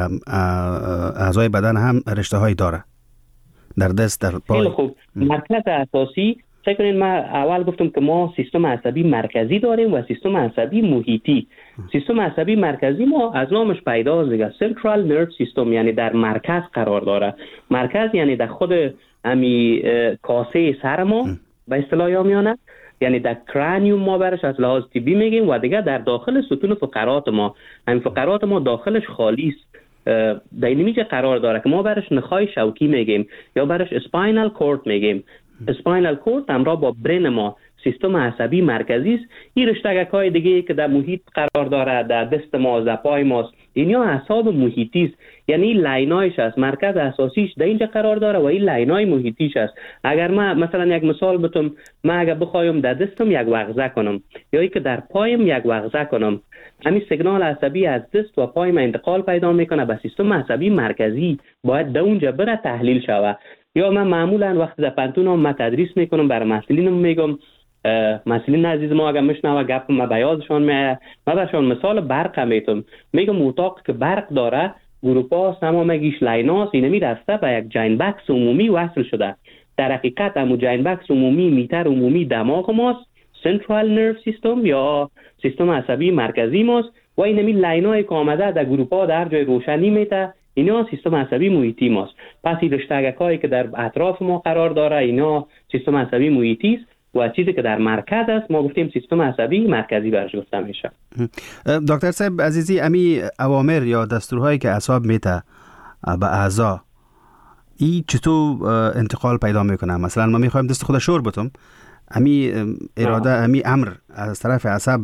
اعضای بدن هم رشته هایی داره؟ در دست، در پای؟ خیلی خوب. مرکز اساسی فکر کنید من اول گفتم که ما سیستم عصبی مرکزی داریم و سیستم عصبی محیطی. سیستم عصبی مرکزی ما از نامش پیداست دیگه، سنترال نرو سیستم، یعنی در مرکز قرار داره. مرکز یعنی در خود امی کاسه سر ما به اصطلاح عامیانه، یعنی در کرانیوم ما برش از لحاظ طبی میگیم و دیگه در داخل ستون فقرات ما. همین فقرات ما داخلش خالی است، در اینمی که قرار داره که ما برش نخای شوکی میگیم یا برش اسپاینال کورد میگیم. اسپاینال کورد همراه با برین ما سیستم عصبی مرکزی است. این رشته‌های دیگه که در محیط قرار داره، در دست ما، در پای ماست، اینیا اعصاب محیطی است. یعنی لاینایش است، مرکز اساسیش در اینجا قرار داره و این لاینای محیطیش است. اگر من مثلا یک مثال بتم، من اگر بخوایم در دستم یک وغزه کنم یا ای که در پایم یک وغزه کنم، همین سیگنال عصبی از دست و پای من انتقال پیدا میکنه به سیستم عصبی مرکزی، باید در اونجا بره تحلیل شود. یا من معمولا وقتی در پانتونم من تدریس میکنم برای مسئولینم میگم، مسئولین عزیز ما اگر میشنوه گپ ما بیازشان میه، من برشان مثال برق میتونم میگم اتاق که برق داره گروپا سما مگیش لایناس اینمی رسته به یک جین بکس عمومی وصل شده. در حقیقت همون جاین بکس عمومی میتر عمومی دماغ ماست، سنترال نرو سیستم یا سیستم عصبی مرکزی ماست و این همین لینایی که آمده در گروپا در جای روشنی میته اینا سیستم عصبی محیطی ماست. پس این رشته‌هایی که در اطراف ما قرار داره اینا سیستم عصبی محیطی است و چیزی که در مرکز است ما گفتیم سیستم عصبی مرکزی برش گفته میشه. دکتر صاحب عزیزی، امی اوامر یا دستورهایی که اعصاب میته به اعضا ای چطور انتقال پیدا میکنه؟ مثلا ما میخوایم دست خود شور بتم، امی اراده امی امر از طرف عصب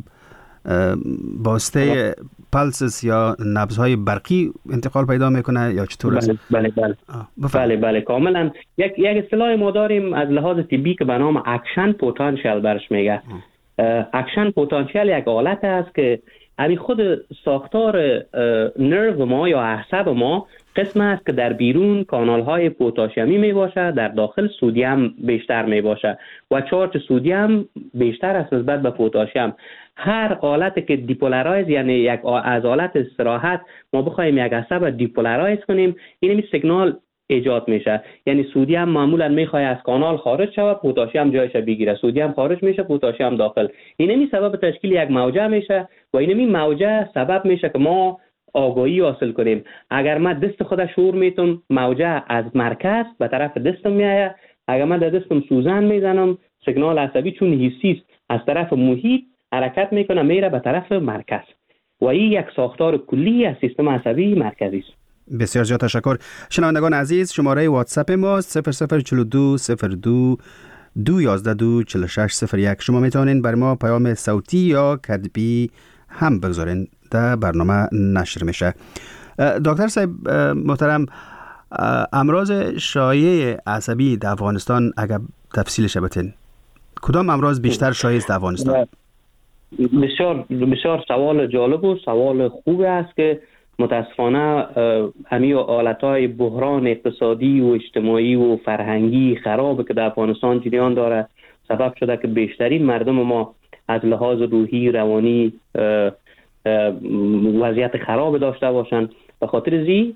باسته پلسز یا نبضهای برقی انتقال پیدا میکنه یا چطور است؟ بله بله بله بله بله کاملا. یک یک اصطلاح ما داریم از لحاظ طبی که به نام اکشن پتانسیل برش میگه. اکشن پتانسیل یک حالت است که همین خود ساختار نرو ما یا اعصاب ما قسم است که در بیرون کانال های پتاسیمی می باشه، در داخل سدیم بیشتر می باشه و چارج سدیم بیشتر است نسبت به پتاسیم. هر حالت که دیپولارایز یعنی یک از حالت استراحت ما بخوایم یک عصب دیپولارایز کنیم این می سیگنال ایجاد میشه، یعنی سدیم معمولا میخواد از کانال خارج شود پتاسیم جایش بگیره، سدیم خارج میشه پتاسیم داخل. این می سبب تشکیل یک موجه میشه و این می موجه سبب میشه که ما آگاهی حاصل کنیم. اگر من دست خود شور میتم موجه از مرکز به طرف دستم میآید، اگر من در دستم سوزن میزنم سیگنال عصبی چون حسی است از طرف محیط حرکت میکنه میره به طرف مرکز و این یک ساختار کلی از سیستم عصبی مرکزی است. بسیار زیاد تشکر. شنوندگان عزیز، شماره واتساپ ما صفر صفر چهل و دو صفر دو دو یازده دو چهل و شش صفر یک. شما میتونین بر ما پیام صوتی یا کتبی هم بگذارین، در برنامه نشر میشه. دکتر صاحب محترم، امراض شایع عصبی در افغانستان اگر تفصیلش بتین، کدام امراض بیشتر شایع است در افغانستان؟ بسیار بسیار سوال جالب و سوال خوب است که متاسفانه همین حالتهای بحران اقتصادی و اجتماعی و فرهنگی خراب که در افغانستان جریان داره سبب شده که بیشترین مردم ما از لحاظ روحی روانی وضعیت خراب داشته باشند. به خاطر زی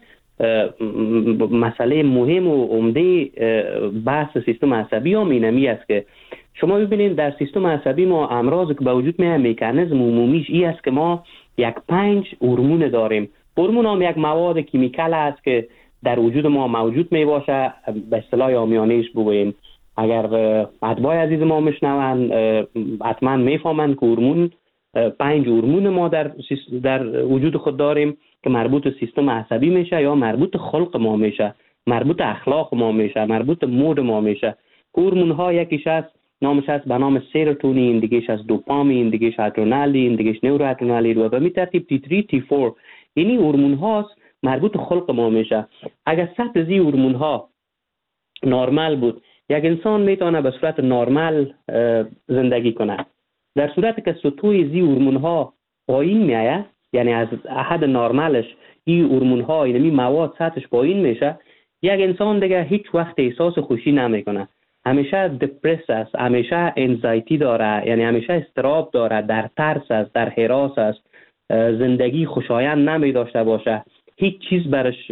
مسئله مهم و عمده بحث سیستم عصبی هم اینمی است که شما ببینید در سیستم عصبی ما امراض که به وجود میاد مکانیزم عمومیش این است که ما یک پنج هورمون داریم. هورمون هم یک مواد کیمیکال است که در وجود ما موجود می باشه. به اصطلاح عامیانه‌اش بگوییم، اگر اتباع عزیز ما میشنون حتما میفهمند که هورمون پنج هورمون ما در در وجود خود داریم که مربوط به سیستم عصبی میشه یا مربوط خلق ما میشه، مربوط اخلاق ما میشه، مربوط مود ما میشه. هورمون ها یکیش است نامش است به نام سیروتونین، دیگهش از دوپامین، دیگهش ادرنالین، دیگهش نوروادرنالین و به می ترتیب تی سه تی چهار. اینی هورمون هاست مربوط خلق ما میشه. اگر سطح زی هورمون ها نرمال بود یک انسان میتونه به صورت نرمال زندگی کنه. در صورتی که سطوح زی هورمون ها پایین میایه، یعنی از حد نرمالش این هورمون ها اینمی مواد سطحش پایین میشه، یک انسان دیگه هیچ وقت احساس خوشی نمیکنه، همیشه دپرس است، همیشه انزایتی داره، یعنی همیشه استراب داره، در ترس است، در هراس است، زندگی خوشایند نمی داشته باشه، هیچ چیز برش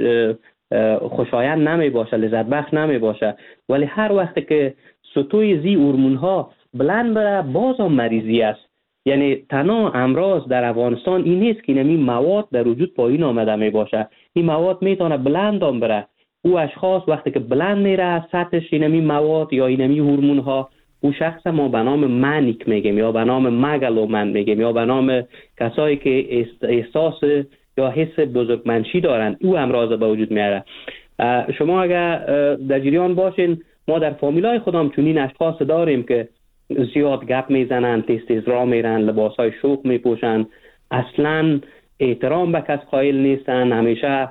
خوشایند نمی باشه، لذت بخش نمی باشه. ولی هر وقت که سطوح زی هورمون ها بلند بره باز هم مریضی است. یعنی تنها امراض در افغانستان این نیست که اینمی مواد در وجود پایین آمده می باشه، این مواد میتونه بلند هم بره. او اشخاص وقتی که بلند میره سطحش اینمی مواد یا اینمی هورمون ها، او شخص ما به نام منیک میگیم یا به نام مگالومن میگیم یا به نام کسایی که احساس یا حس بزرگمنشی دارن، او امراض به وجود میاره. شما اگر در جریان باشین ما در فامیلای خودم چنین اشخاص داریم که زیاد گپ میزنن، تیز تیز راه میرن، لباسای شوق میپوشن، اصلا احترام به کس قائل نیستن، همیشه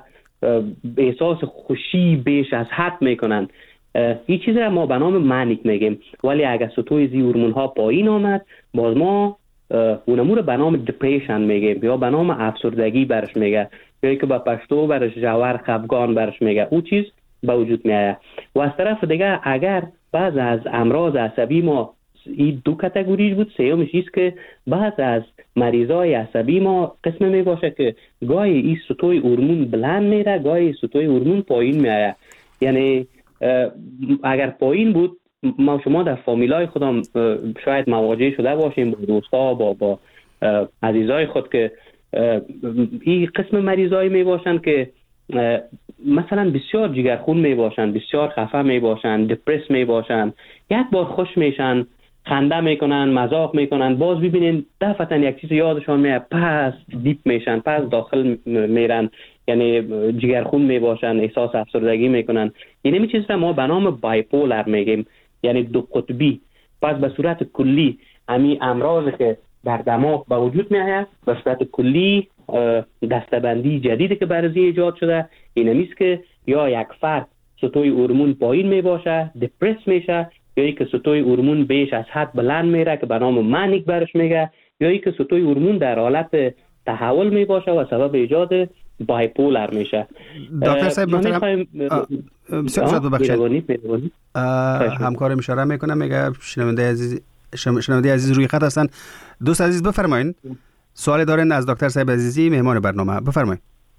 احساس خوشی بیش از حد میکنن. این چیز را ما به نام منیک میگیم. ولی اگر سطوح زی هورمون ها پایین آمد باز ما اونمو رو به نام دپریشن میگیم یا به نام افسردگی برش میگه یا که با پشتو برش جوار خفگان برش میگه. او چیز به وجود میآید. و از طرف دیگه اگر بعض از امراض عصبی ما این دو کاتگوریش بود، سومش است که بعض از مریضای عصبی ما قسم می باشه که گاهی این سطوح هورمون بلند میره، گاهی سطوح هورمون پایین میآید. یعنی اگر پایین بود ما شما در فامیلای خودم شاید مواجه شده باشیم با دوستا با با عزیزای خود که این قسم مریضایی می باشن که مثلا بسیار جگرخون می باشن، بسیار خفه می باشن، دپرس می باشن، یک بار خوش میشن، خنده میکنن، مذاق میکنن، باز ببینین دفعتا یک چیز یادشان میاد، پس دیپ میشن، پس داخل میرن، یعنی جگرخون می باشن، احساس افسردگی میکنن. این می چیز را ما به نام بایپولر میگیم، یعنی دو قطبی. پس به صورت کلی امی امراض که در دماغ به وجود می آید به صورت کلی دستبندی جدیدی که برای ایجاد شده این همیست که یا یک فرد سطوح هورمون پایین می باشه، دپرس میشه، یا ای که سطوح هورمون بیش از حد بلند میره که به نام منیک برش میگه، یا ای که سطوح هورمون در حالت تحول می باشه و سبب ایجاد بایپولر میشه. دکتر صاحب محترم بسیار شاد ببخشید همکارم اشاره میکنم، میگه شنونده عزیز شنونده عزیز روی خط هستن. دوست عزیز بفرمایید سوال دارین از دکتر صاحب عزیزی مهمان برنامه، بفرمایید.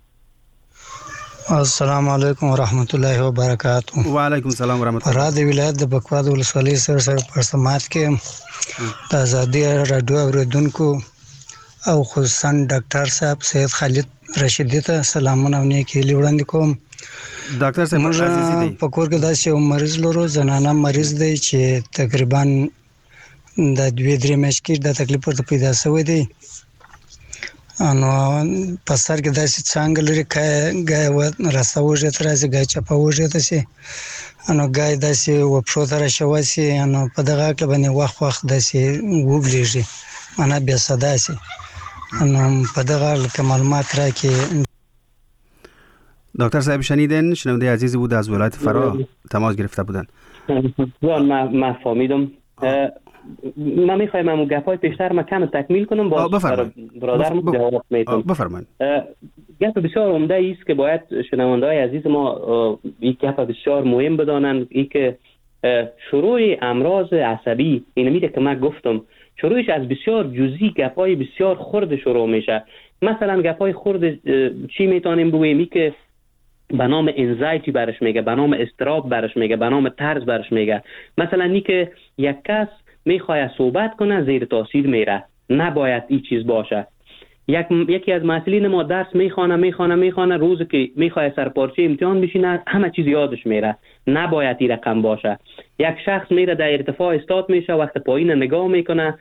السلام علیکم و رحمت الله و برکاته. و علیکم السلام و رحمت الله. فراد ولایت د بکواد ولسوالی سره سره پر سماعت کې د ازادي رادیو اوریدونکو او خصوصا ډاکټر صاحب سید خالد رشیدی ته سلامونه او نیکی وړاندې کوم. ډاکټر صاحب عزیزي دی په کور کې داسې یو مریض لرو، زنانه مریض دی چې تقریبا د دوه درې میاشتې کې د تکلیف ورته پیدا شوی دی. انو په سر کې داسې څنګه لري کای و رساوږي تر ازي گای چپاوږي ته سي انو گای داسې و پښو تر شوی سي. انو په دغه کې باندې وخت وخت داسې وګلیږي انا بیا صدا سي. انو په دغه کې معلومات راکې. دکتر صاحب شنیدن شنونده عزیزی بود از ولایت فرا تماس گرفته بودن. من من فهمیدم. من میخوایم امو گپای پیشتر ما کم تکمیل کنم با برادرم جواب میتونم. بفرمایید. گپ بسیار عمده است که باید شنونده‌های عزیز ما یک گپ بسیار مهم بدانند، این که شروع امراض عصبی این میده که من گفتم شروعش از بسیار جزئی گپای بسیار خرد شروع میشه. مثلا گپای خرد چی میتونیم بگوییم که به نام انزایتی برش میگه، به نام استراب برش میگه، به نام ترس برش میگه. مثلا نی که یک کس میخواد صحبت کنه زیر تاثیر میره، نباید این چیز باشه. یک یکی از مسئولین ما درس میخوانه میخوانه میخوانه روز که میخواد سرپارچه امتحان بشینه همه چیز یادش میره، نباید این رقم باشه. یک شخص میره در ارتفاع استاد میشه، وقت پایین نگاه میکنه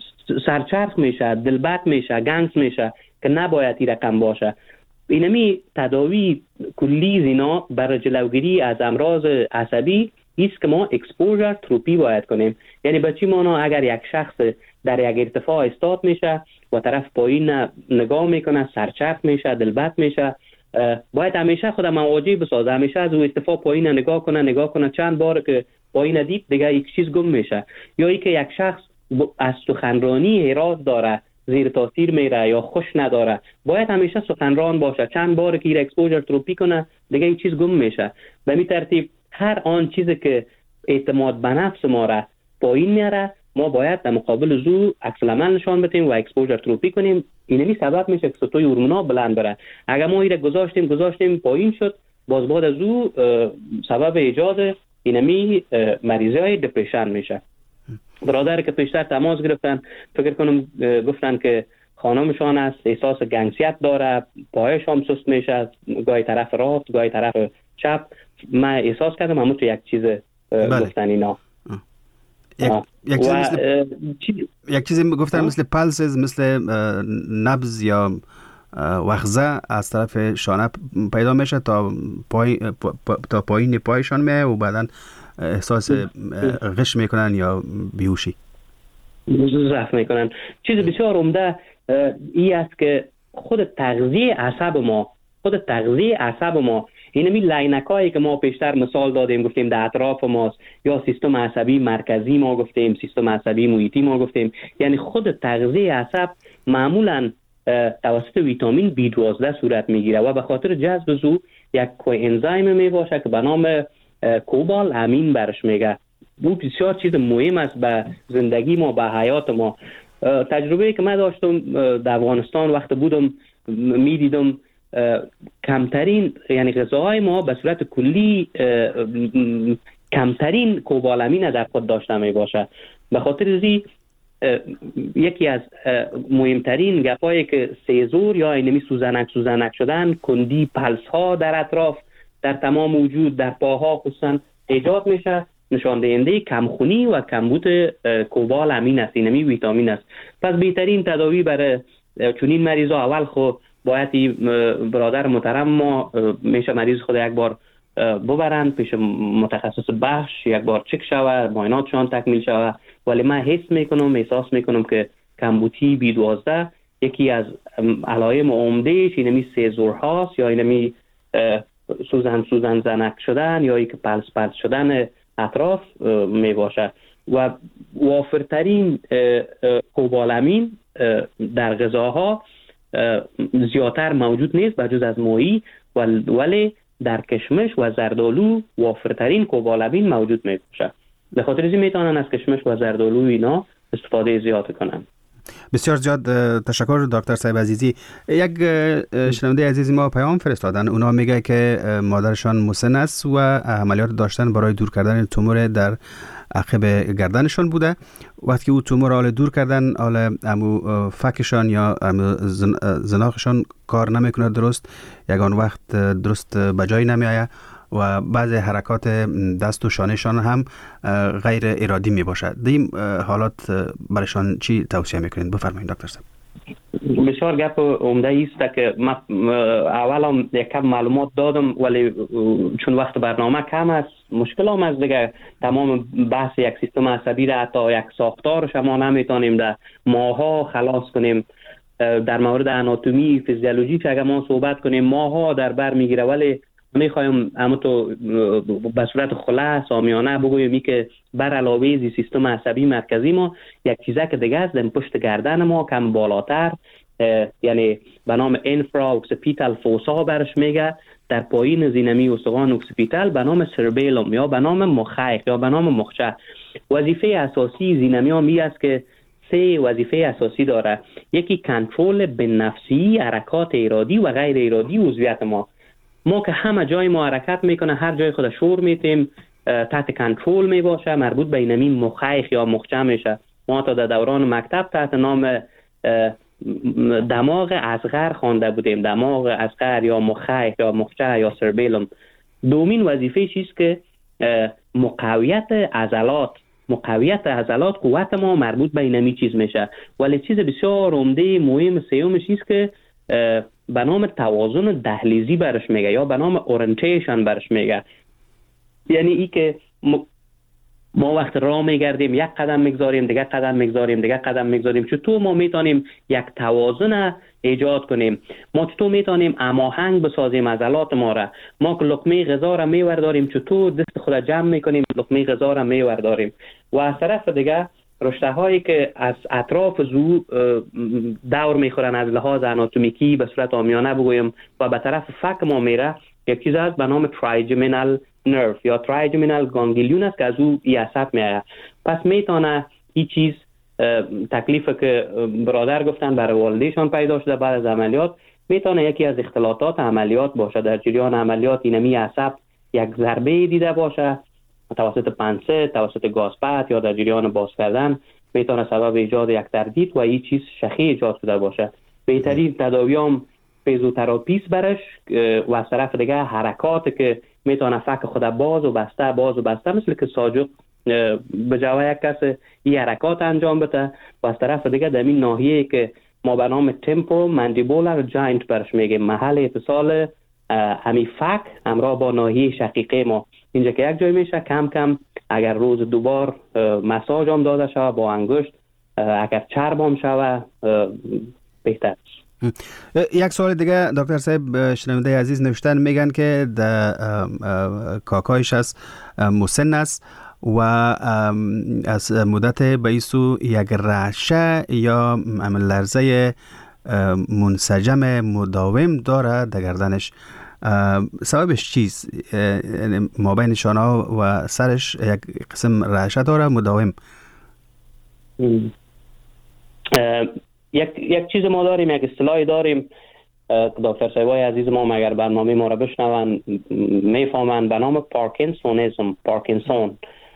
سرچرخ میشه، دلبک میشه، گنگس میشه که نباید این رقم باشه. اینمی تداوی کلی زینا برای جلوگیری از امراض عصبی است که ما اکسپوژر تراپی باید کنیم. یعنی به چی معنا؟ اگر یک شخص در یک ارتفاع استاد میشه و طرف پایین نگاه میکنه سرچرخ میشه دلبک میشه، باید همیشه خود مواجه بسازه، همیشه از او ارتفاع پایین نگاه کنه نگاه کنه چند بار که پایین دید دیگه یک چیز گم میشه. یا ای که یک شخص از سخنرانی حراس داره زیر تاثیر میره یا خوش نداره، باید همیشه سخنران باشه، چند بار که این اکسپوژر تراپی کنه دیگه این چیز گم میشه. به این ترتیب هر آن چیزی که اعتماد به نفس ما را پایین میاره ما باید در مقابل زو عکس العمل نشان بدیم و اکسپوژر تراپی کنیم. اینمی سبب میشه که سطوح هورمونا بلند بره. اگر ما این را گذاشتیم گذاشتیم پایین شد، باز بعد از او سبب ایجاد اینمی مریضای دپرشن میشه. برادر که پیشتر تماس گرفتن فکر کنم گفتن که خانمشان است احساس گنگسیت داره، پایش هم سست میشه، گاهی طرف راست گاهی طرف چپ. من احساس کردم همون تو یک چیز گفتن اینا. یک, یک چیز مثل یک چیزی گفتن مثل پلسز، مثل نبض یا وخزه از طرف شانه پیدا میشه تا پای تا پایین پایشان میه و بعدن احساس غش میکنن یا بیهوشی ضعف میکنن. چیز بسیار عمده ای است که خود تغذیه عصب ما خود تغذیه عصب ما اینمی لینکایی که ما پیشتر مثال دادیم گفتیم در اطراف ماست، یا سیستم عصبی مرکزی ما گفتیم، سیستم عصبی محیطی ما گفتیم، یعنی خود تغذیه عصب معمولاً توسط ویتامین بی دوازده صورت میگیره و به خاطر جذب زو یک کوی انزایم می باشه که به نام کوبال امین برش میگه. او بسیار چیز مهم است به زندگی ما، به حیات ما. تجربه که من داشتم در افغانستان وقت بودم میدیدم کمترین یعنی غذاهای ما به صورت کلی کمترین کوبالامین در خود داشته می باشه. به خاطر ازی یکی از مهمترین گپایی که سیزور یا اینمی سوزنک سوزنک شدن، کندی پلس ها در اطراف در تمام وجود در پاها خصوصا ایجاد میشه، نشان دهنده کمخونی و کمبود کوبال امین است، اینمی ویتامین است. پس بهترین تداوی برای چنین مریضا اول خو باید برادر محترم ما میشه مریض خود یک بار ببرند پیش متخصص بخش، یک بار چک شود، معایناتشان تکمیل شود. ولی من حس میکنم احساس میکنم که کمبودی بی دوازده یکی از علائم عمدهش اینمی سیزور هاست یا اینمی سوزن سوزن زنک شدن یا ای که پلس پلس شدن اطراف می باشه. و وافرترین کوبالامین در غذاها زیادتر موجود نیست بجز از ماهی، ولی در کشمش و زردآلو وافرترین کوبالامین موجود می باشه. به خاطر اینکه میتونن از کشمش و زردآلو اینا استفاده زیاد کنن. بسیار زیاد تشکر دکتر صاحب عزیزی. یک شنونده عزیزی ما پیام فرستادن، اونا میگه که مادرشان مسن است و عملیات داشتن برای دور کردن تومور در عقب گردنشان بوده. وقتی او تومور حال دور کردن، حال امو فکشان یا امو زناخشان کار نمیکنه درست، یگان وقت درست بجای نمیآید و بعضی حرکات دست و شانهشان هم غیر ارادی می باشد. این حالات برایشان چی توصیه میکنید؟ بفرمایید دکتر صاحب. بسیار گپ عمده است که من اولا یک کم معلومات دادم ولی چون وقت برنامه کم است مشکل هم است دیگه. تمام بحث یک سیستم عصبی را حتی یک ساختارش ما نمیتونیم در ماها خلاص کنیم. در مورد آناتومی فیزیولوژی که اگر ما صحبت کنیم ماها در بر میگیره، ولی میخوایم اما تو به صورت خلاص آمیانه بگوییم که بر علاوه از سیستم عصبی مرکزی ما یک چیزه که دیگه است در پشت گردن ما کم بالاتر، یعنی به نام انفرا اوکسیپیتال فوسا برش میگه، در پایین زینمی استخوان اوکسیپیتال به نام سربیلوم یا به نام مخیخ یا به نام مخچه. وظیفه اساسی زینمی ها می است که سه وظیفه اساسی داره. یکی کنترل به نفسی حرکات ارادی و غیر ارادی عضویت ما. ما که همه جای ما حرکت میکنه، هر جای خود شور میتیم، تحت کنترل میباشه، مربوط به اینمی مخیخ یا مخچه میشه. ما تا در دوران مکتب تحت نام دماغ اصغر خوانده بودیم، دماغ اصغر یا مخیخ یا مخچه یا سربیلوم. دومین وظیفه چیست که مقاویت عضلات مقاویت عضلات قوت ما مربوط به اینمی چیز میشه. ولی چیز بسیار عمده مهم سیومش چیست که به نام توازن دهلیزی برش میگه یا به نام اورینتیشن برش میگه. یعنی ای که ما وقت راه میگردیم یک قدم میگذاریم، دیگه قدم میگذاریم، دیگه قدم میگذاریم، چطور ما میتونیم یک توازن ایجاد کنیم؟ ما چطور میتونیم هماهنگ بسازیم عضلات ما را؟ ما که لقمه غذا را میورداریم چطور دست خود جمع میکنیم لقمه غذا را میورداریم؟ و از طرف دیگه رشته هایی که از اطراف زو دور میخورن از لحاظ آناتومیکی به صورت عامیانه بگویم و به طرف فک ما میره، یک چیز هست به نام ترایجمینال نرو یا ترایجمینال گانگلیون است که از او ای عصب میآید. پس میتونه این چیز تکلیف که برادر گفتن برای والدیشان پیدا شده بعد از عملیات، میتونه یکی از اختلالات عملیات باشه. در جریان عملیات اینمی عصب یک ضربه دیده باشه توسط پنسه، توسط گازپد یا در جریان باز کردن، میتونه سبب ایجاد یک تردید و این چیز شخی ایجاد شده باشه. بهترین تداوی هم فیزیوتراپی برش و از طرف دیگه حرکات که میتونه فک خود باز و بسته باز و بسته مثل که ساجق به جای یک کس این حرکات انجام بده و از طرف دیگه در این ناحیه که ما به نام تمپورال ماندیبولار جاینت برش میگیم، محل اتصال همی فک همراه با ناحیه شقیقه ما، اینجا که یک جای میشه کم کم اگر روز دوبار مساج هم داده شود با انگشت، اگر چرب هم شود بهتر. یک سوال دیگه دکتر صاحب، شنونده عزیز نوشتن میگن که در کاکایش از مسن است و از مدت بیسو یک رعشه یا لرزه منسجم مداوم داره در گردنش. سببش چیست؟ ما بین شانه و سرش یک قسم رعشه داره مداوم. یک یک چیز ما داریم، یک اصطلاحی داریم دکتر صاحبای عزیز ما اگر برنامه ما را بشنون میفهمند، به نام پارکینسونیسم، پارکینسون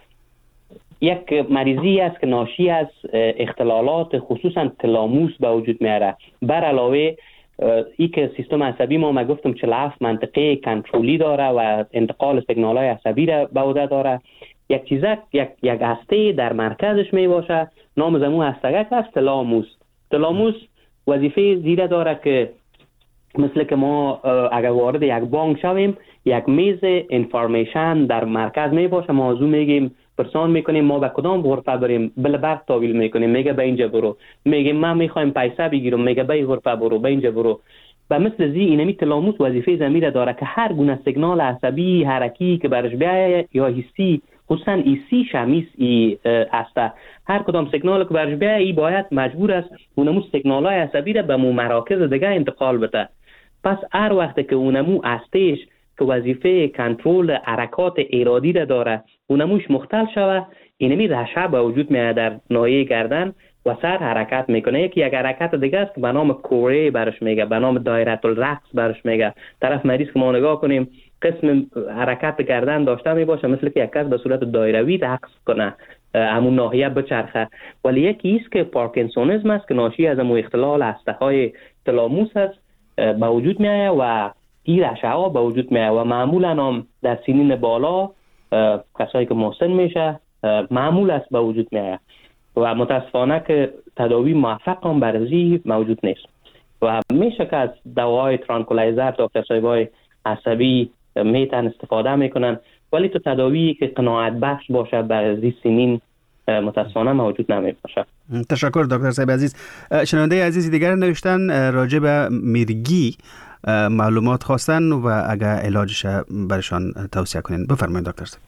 یک مریضی است که ناشی از اختلالات خصوصا تلاموس به وجود میاره. بر علاوه ای که سیستم عصبی ما ما گفتم چهل و هفت منطقه کنترلی داره و انتقال سیگنال های عصبی را به عهده داره. یک چیزک یک یک هسته در مرکزش می باشه، نام زمو هستگک است تلاموس. تلاموس وظیفه زیره داره که مثل که ما اگر وارد یک بانک شویم یک میز انفارمیشن در مرکز می باشه، ما ازو میگیم پرسان میکنیم ما به کدام غرفه بریم، بل برق تاویل میکنیم میگه به اینجا برو، میگیم ما میخوایم پیسه بگیرم میگه به این غرفه برو، به اینجا برو. و مثل زی اینمی تلاموس وظیفه زمیر داره که هر گونه سیگنال عصبی حرکی که برش بیاید یا حسی، خصوصا ایسی شمیس ای است، هر کدام سیگنال که برش بیاید ای باید مجبور است اونمو سیگنال های عصبی را به مو مراکز دیگه انتقال بده. پس هر وقت که اونمو استش که وظیفه کنترل حرکات ارادی را داره اونموش مختل شوه، اینمی رشا به وجود میاد در ناحیه گردن و سر حرکت میکنه. یکی یک حرکت دیگه است که به نام کوره برش میگه، به نام دایره الرقص برش میگه. طرف مریض که ما نگاه کنیم قسم حرکت گردن داشته میباشه مثل که یک کس به صورت دایروی رقص کنه، همون ناحیه بچرخه. ولی یکی است که پارکینسونیسم است که ناشی از همون اختلال هسته های تلاموس است به وجود میاد و این رشا ها به وجود میاد و معمولا هم در سنین بالا کسایی که مسن میشه معمول است به وجود میاد و متاسفانه که تداوی موفق هم برزی موجود نیست و میشه که از دواهای ترانکولایزر دکتر صاحبای عصبی میتن استفاده میکنن، ولی تو تداوی که قناعت بخش باشه برزی سنین متاسفانه موجود نمی باشه. تشکر دکتر صاحب عزیز. شنونده عزیز دیگر نوشتن راجع به میرگی معلومات خواستن و اگر علاجش برشان توصیه کنین. بفرمایید دکتر صاحب.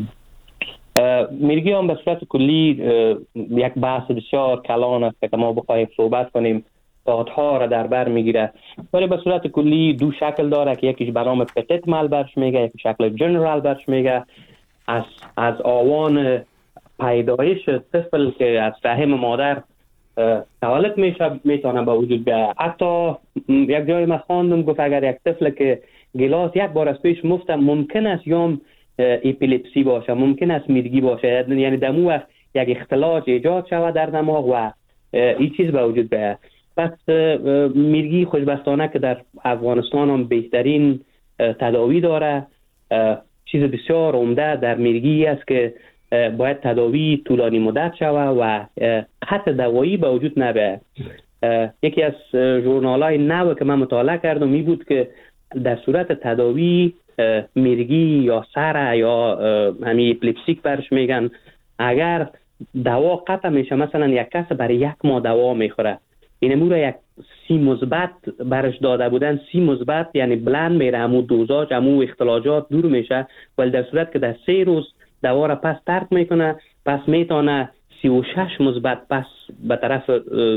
میرگی هم به صورت کلی یک بحث بسیار کلان است که ما بخوایم صحبت کنیم ساعتها را در بر میگیره، ولی به صورت کلی دو شکل داره که یکیش به نام پتیت مال برش میگه، یکی شکل جنرال برش میگه. از از آوان پیدایش طفل که از رحم مادر تولد میشه میتونه به وجود بیاید. حتی یک جای ما خواندم گفت اگر یک طفل که گلاس یک بار از پیش مفته ممکن است یا اپیلپسی باشه، ممکن است میرگی باشه، یعنی دمو وقت یک اختلاج ایجاد شود در دماغ و این چیز به وجود بیاید. پس میرگی خوشبختانه که در افغانستان هم بهترین تداوی داره. چیز بسیار عمده در میرگی است که باید تداوی طولانی مدت شود و خط دوایی به وجود نبیاید. یکی از ژورنال‌های نو که من مطالعه کردم می بود که در صورت تداوی میرگی یا سر یا همین اپیلپسیک برش میگن، اگر دوا قطع میشه مثلا یک کس برای یک ماه دوا میخوره، این امور یک سی مثبت برش داده بودن، سی مثبت یعنی بلند میره، همون دوزاج همون اختلاجات دور میشه، ولی در صورت که در سه روز دوا را پس ترک میکنه پس میتونه سی و شش مثبت پس به طرف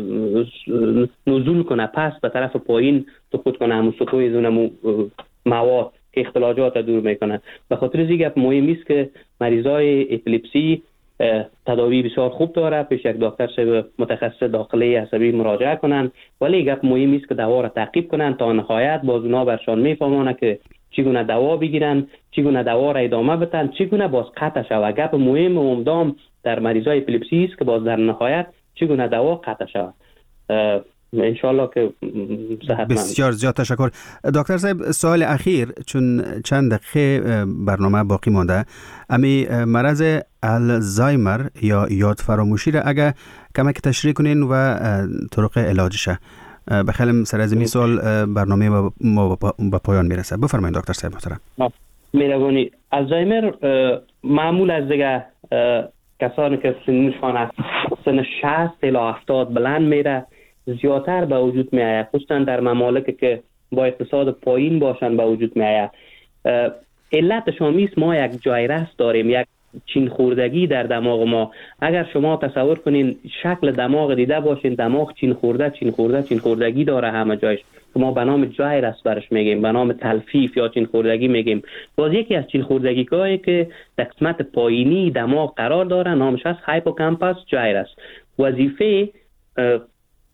نزول کنه، پس به طرف پایین سقوط کنه، همون سطوح زون مواد که اختلاجات دور میکنه. به خاطر این گپ مهمی است که مریضای اپیلپسی تداوی بسیار خوب داره، پیش یک دکتر صاحب متخصص داخلی عصبی مراجعه کنن، ولی گپ مهمی است که دوا را تعقیب کنن تا نهایت باز اونا برشان میفهمونه که چگونه دوا بگیرن، چگونه دوا را ادامه بدن، چگونه باز قطع شود. گپ مهم و عمدام در مریضای اپیلپسی است که باز در نهایت چگونه دوا قطع شود. انشالله که صحت بسیار زیاد تشکر دکتر صاحب. سوال اخیر چون چند دقیقه برنامه باقی مانده، امی مرض الزایمر یا یاد فراموشی را اگر کمک تشریح کنین و طرق علاجشه. بخیرم سر از این سوال برنامه ما به پایان میرسه. بفرمایید دکتر صاحب محترم. میرگونی الزایمر معمول از دیگه کسانی که سنشان از سن شصت الی هفتاد بلند میره زیادتر به وجود می آید، خصوصا در ممالکی که با اقتصاد پایین باشن به وجود می آید. علتشان است ما یک جایرس داریم، یک چین خوردگی در دماغ ما. اگر شما تصور کنین شکل دماغ دیده باشین، دماغ چین خورده چین خورده چین خوردگی داره همه جایش، که ما به نام جایرس برش میگیم، به نام تلفیف یا چین خوردگی میگیم. باز یکی از چین خوردگی هایی که در قسمت پایینی دماغ قرار داره نامش هست هایپوکامپس جایرس. وظیفه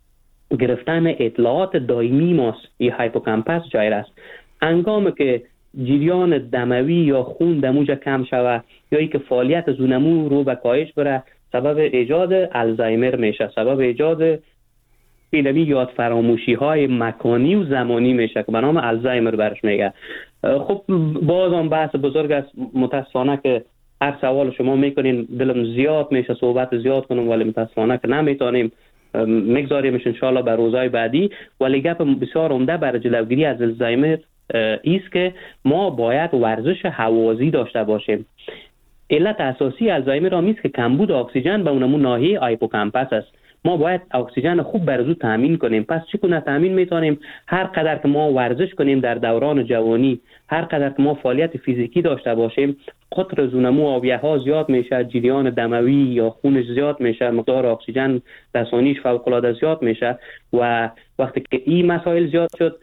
گرفتن اطلاعات دائمی ماست. این هایپوکامپس جای است. انگام که جریان دموی یا خون دموجه کم شوه یا ای که فعالیت زونمو رو به کاهش بره، سبب ایجاد الزایمر میشه، سبب ایجاد اینمی یاد فراموشی های مکانی و زمانی میشه که به نام الزایمر برش میگه. خب باز هم بحث بزرگ است. متاسفانه که هر سوال شما میکنین دلم زیاد میشه صحبت زیاد کنم، ولی متاسفانه که نمیتونیم، میگذاریمش انشالله به روزهای بعدی. ولی گپ بسیار عمده برای جلوگیری از الزایمر ایست که ما باید ورزش هوازی داشته باشیم. علت اساسی الزایمر آمیز که کمبود اکسیژن به اونمون ناحیه هایپوکامپس است. ما باید اکسیژن خوب برزو تامین کنیم. پس چگونه تامین میتونیم؟ هر قدر که ما ورزش کنیم در دوران جوانی، هر قدر که ما فعالیت فیزیکی داشته باشیم، قطر زونمو آبیه ها زیاد میشه، جریان دموی یا خونش زیاد میشه، مقدار اکسیژن رسانیش فوق العاده زیاد میشه و وقتی که این مسائل زیاد شد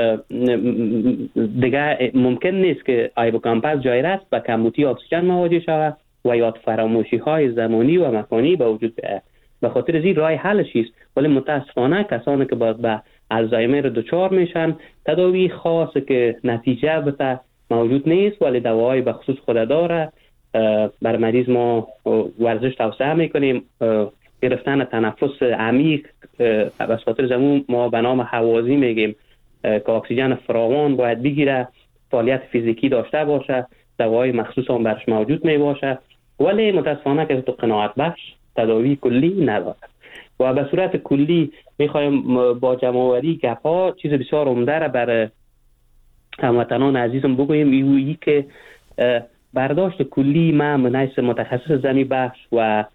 دیگه ممکن نیست که هایپوکامپس جای راست به کمبودی اکسیژن مواجه شود و یاد فراموشی های زمانی و مکانی به وجود بیاید. به خاطر از این راه حلش است. ولی متاسفانه کسانی که باز به الزایمر دچار میشن تداوی خاص که نتیجه بده موجود نیست، ولی دواهای به خصوص خود داره. بر مریض ما ورزش توصیه میکنیم، گرفتن تنفس عمیق به خاطر زمون ما به نام هوازی میگیم که اکسیژن فراوان باید بگیره، فعالیت فیزیکی داشته باشه، دواهای مخصوص هم برش موجود می باشه. ولی متاسفانه که تو قناعت بخش تداوی کلی نداره و به صورت کلی میخوایم با جمع‌آوری گپ‌ها چیز بسیار عمده را برای هموطنان عزیزم بگویم. ایویی که برداشت کلی ما منیس متخصص زمین بخش و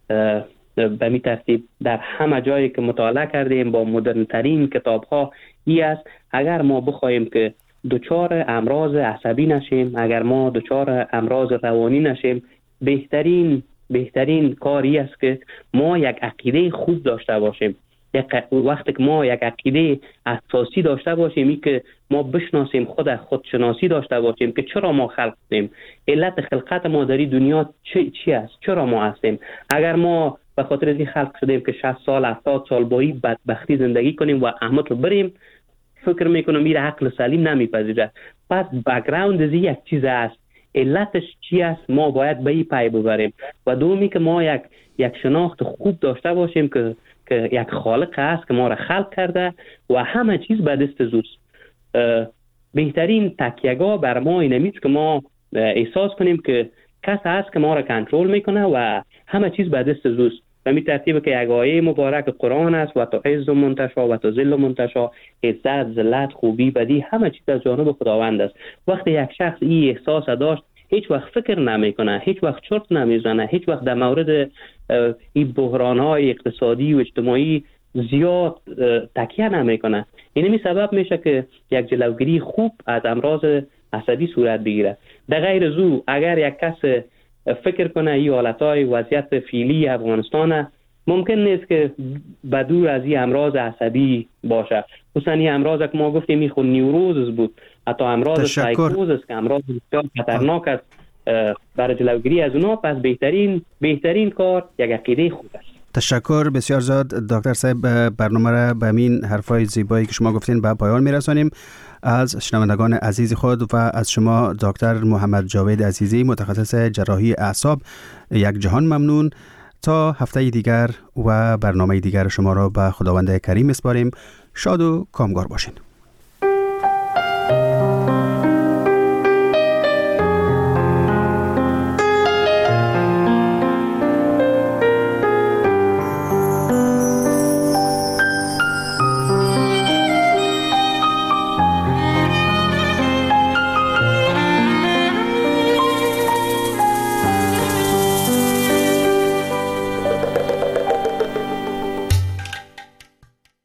به می ترتیب در همه جایی که مطالعه کردیم با مدرن ترین کتاب ها ای است: اگر ما بخوایم که دچار امراض عصبی نشیم، اگر ما دچار امراض روانی نشیم، بهترین بهترین کاری است که ما یک عقیده خوب داشته باشیم. یک وقتی که ما یک عقیده اساسی داشته باشیم، این که ما بشناسیم خود خودشناسی داشته باشیم که چرا ما خلق شدیم، علت خلقت ما در دنیا چی چی است، چرا ما هستیم. اگر ما به خاطر این خلق شدیم که شصت سال هفتاد سال با این بدبختی زندگی کنیم و احمد رو بریم، فکر میکنم میره عقل سلیم نمیپذیره. پس بک‌گراند از یک چیز است، علتش چی است، ما باید به این پی ببریم. و دومی که ما یک یک شناخت خوب داشته باشیم که که یک خالق است که ما را خلق کرده و همه چیز به دست زوست. بهترین تکیه‌گاه بر ما اینه که ما احساس کنیم که کس هست که ما را کنترل میکنه و همه چیز به دست زوست. و می ترتیب که یک آیه مبارک قرآن است: و تا عز منتشا و تا ذل منتشا، عزت، ذلت، خوبی، بدی همه چیز از جانب خداوند است. وقتی یک شخص این احساس داشت، هیچ وقت فکر نمیکنه، هیچ وقت چرت نمیزنه، هیچ وقت در مورد این بحران‌های اقتصادی و اجتماعی زیاد تکیه نمیکنه. این می سبب میشه که یک جلوگیری خوب از امراض عصبی صورت بگیره. در غیر زو اگر یک کس فکر کنه این حالتهای وضعیت فعلی افغانستان ممکن نیست که بدور از این امراض عصبی باشه. خصوصا این امراض که ما گفتیم این خود نیوروز بود، حتی امراض سایکوز است که امراض بسیار خطرناک است. برای جلوگیری از اونا پس بهترین بهترین کار یک عقیده خوب است. تشکر بسیار زیاد دکتر صاحب. برنامه را به همین حرفای زیبایی که شما گفتین به پایان میرسانیم. از شنوندگان عزیز خود و از شما دکتر محمد جاوید عزیزی، متخصص جراحی اعصاب، یک جهان ممنون. تا هفته دیگر و برنامه دیگر شما را به خداوند کریم اسپاریم. شاد و کامگار باشین.